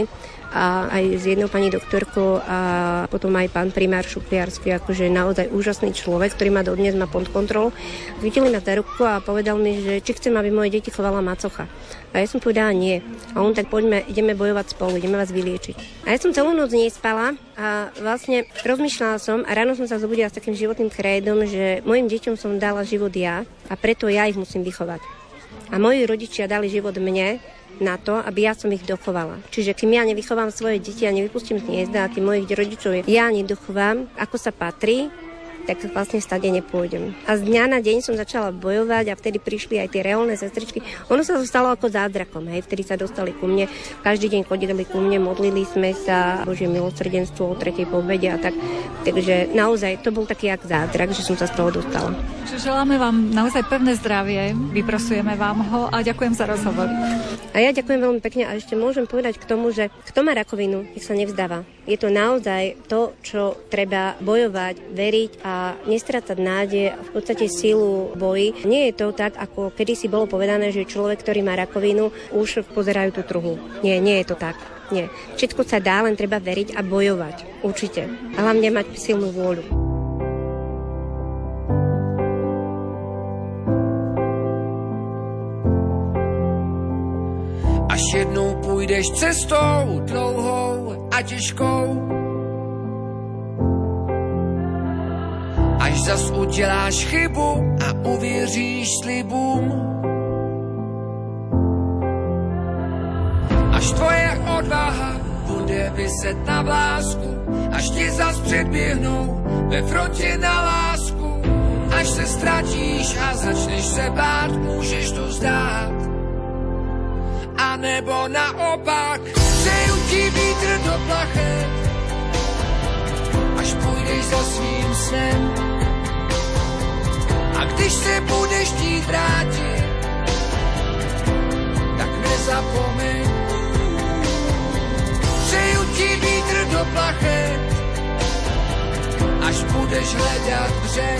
S10: a aj s jednou pani doktorkou a potom aj pán primár Šukliarsky, akože naozaj úžasný človek, ktorý ma dodnes má pod kontrolou. Videli ma za ruku a povedal mi, že či chcem, aby moje deti chovala macocha. A ja som povedala nie. A on tak poďme, ideme bojovať spolu, ideme vás vyliečiť. A ja som celú noc nespala a vlastne rozmýšľala som a ráno som sa zobudila s takým životným krédom, že mojim deťom som dala život ja a preto ja ich musím vychovať. A moji rodičia dali život mne na to, aby ja som ich dochovala. Čiže kým ja nevychovám svoje deti a nevypustím z hniezda a kým mojich rodičov ja nedochovám, ako sa patrí, tak vlastne stade nepôjdem. A z dňa na deň som začala bojovať a vtedy prišli aj tie reholné sestričky. Ono sa to stalo ako zázrakom, hej, vtedy sa dostali ku mne, každý deň chodili ku mne, modlili sme sa, Božie milosrdenstvo o 3. po obede a tak. Takže naozaj to bol taký jak zázrak, že som sa z toho dostala.
S1: Čiže želáme vám naozaj pevné zdravie, vyprosujeme vám ho a ďakujem za rozhovor.
S10: A ja ďakujem veľmi pekne a ešte môžem povedať k tomu, že kto má rakovinu, nech sa nevzdáva. Je to naozaj to, čo treba bojovať, veriť a nestrácať nádej a v podstate silu boji. Nie je to tak, ako kedysi bolo povedané, že človek, ktorý má rakovinu, už pozerajú tú truhlu. Nie je to tak. Nie. Všetko sa dá, len treba veriť a bojovať. Určite. A hlavne mať silnú vôľu.
S11: Až jednou půjdeš cestou dlouhou a těžkou, až zas uděláš chybu a uvěříš slibům, až tvoje odvaha bude vyset na vlásku, až tě zas předběhnou ve frontě na lásku. Až se ztratíš a začneš se bát, můžeš to vzdát. A nebo naopak, přeju ti vítr do plachet, až půjdeš za svým snem. A když se budeš chtít vrátit, tak nezapomeň. Přeju ti vítr do plachet, až budeš hledat břeh.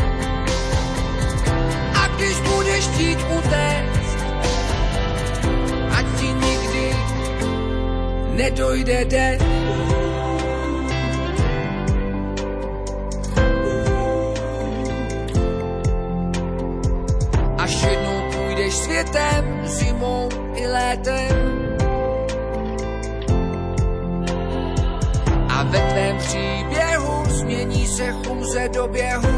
S11: A když budeš chtít utéct, ať ti nikdy nedojde den. Až jednou půjdeš světem, zimou i létem, a ve tvém příběhu změní se chůze do běhu.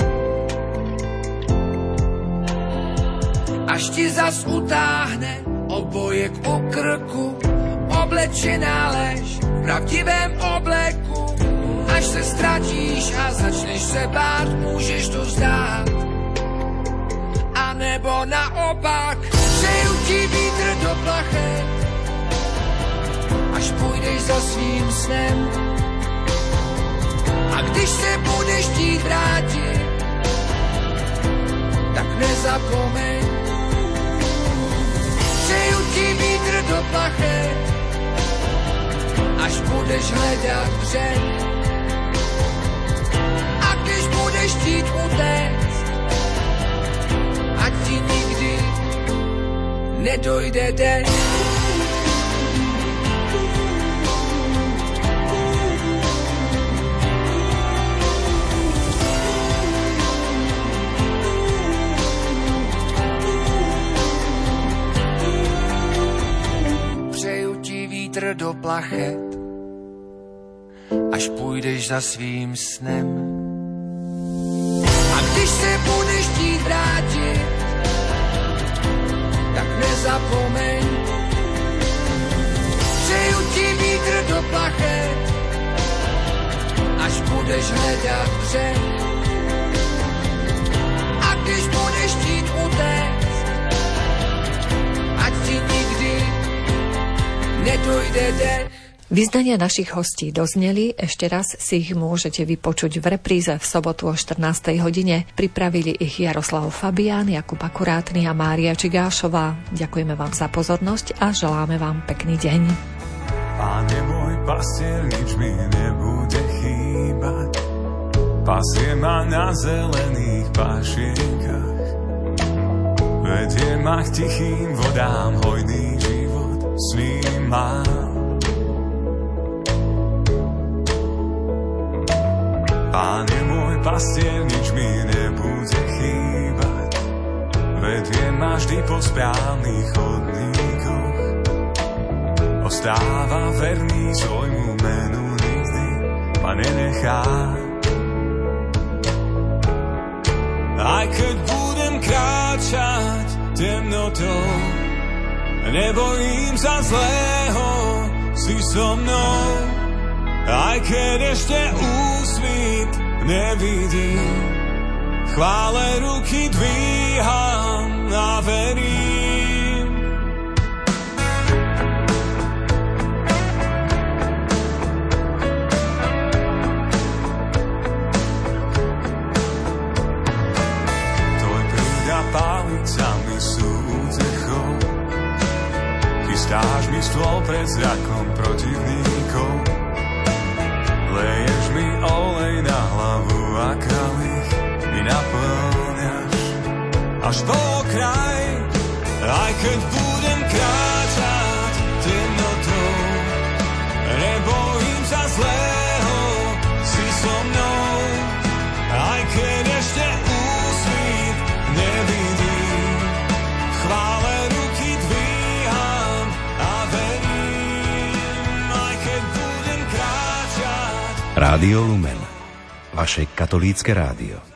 S11: Až ti zas utáhne obojek u krku, oblečená lež v pravdivém obleku. Až se ztratíš a začneš se bát, můžeš to vzdát. A nebo naopak, přeju ti vítr do plachet, až půjdeš za svým snem. A když se budeš chtít vrátit, tak nezapomeň. Přeju ti vítr do plachet, až budeš hledat břeh. A když budeš chtít utéct, ať ti nikdy nedojde den. Vítr do plachet, až půjdeš za svým snem. A když se budeš chtít vrátit, tak nezapomeň. Přeju ti vítr do plachet, až budeš hledat břeh. A když budeš chtít utéct, ať ti nikdy nedojde den.
S1: Vyznania našich hostí dozneli, ešte raz si ich môžete vypočuť v repríze v sobotu o 14. hodine. Pripravili ich Jaroslav Fabián, Jakub Akurátny a Mária Čigášová. Ďakujeme vám za pozornosť a želáme vám pekný deň.
S12: Páne môj pastier, nič mi nebude chýbať. Pasie ma na zelených pášienkach. Vedie ma k tichým vodám, hojný život s ním mám. Pán je môj pastier, nič mi nebude chýbať. Vedie ma vždy po správnych chodníkoch. Ostáva verný svojmu menu, nikdy ma nenechá. Aj keď budem kráčať temnotou, nebojím sa zlého, si so mnou. Aj keď ešte úsvit nevidím, chvále ruky dvíham a verím. Tvoj prúd a pálica mi sú útechou, chystáš mi stôl pred zrakom protivníkov. Leješ mi olej na hlavu a kalich mi naplňaš až po okraj. Aj keď budem kráčať temnotou, nebojím sa zlého, si so mnou. Aj keď ešte úsvit nevidím, chvále ruky dvíham a verím. Aj keď budem kráčať.
S13: Rádio Lumen, vaše katolícke rádio.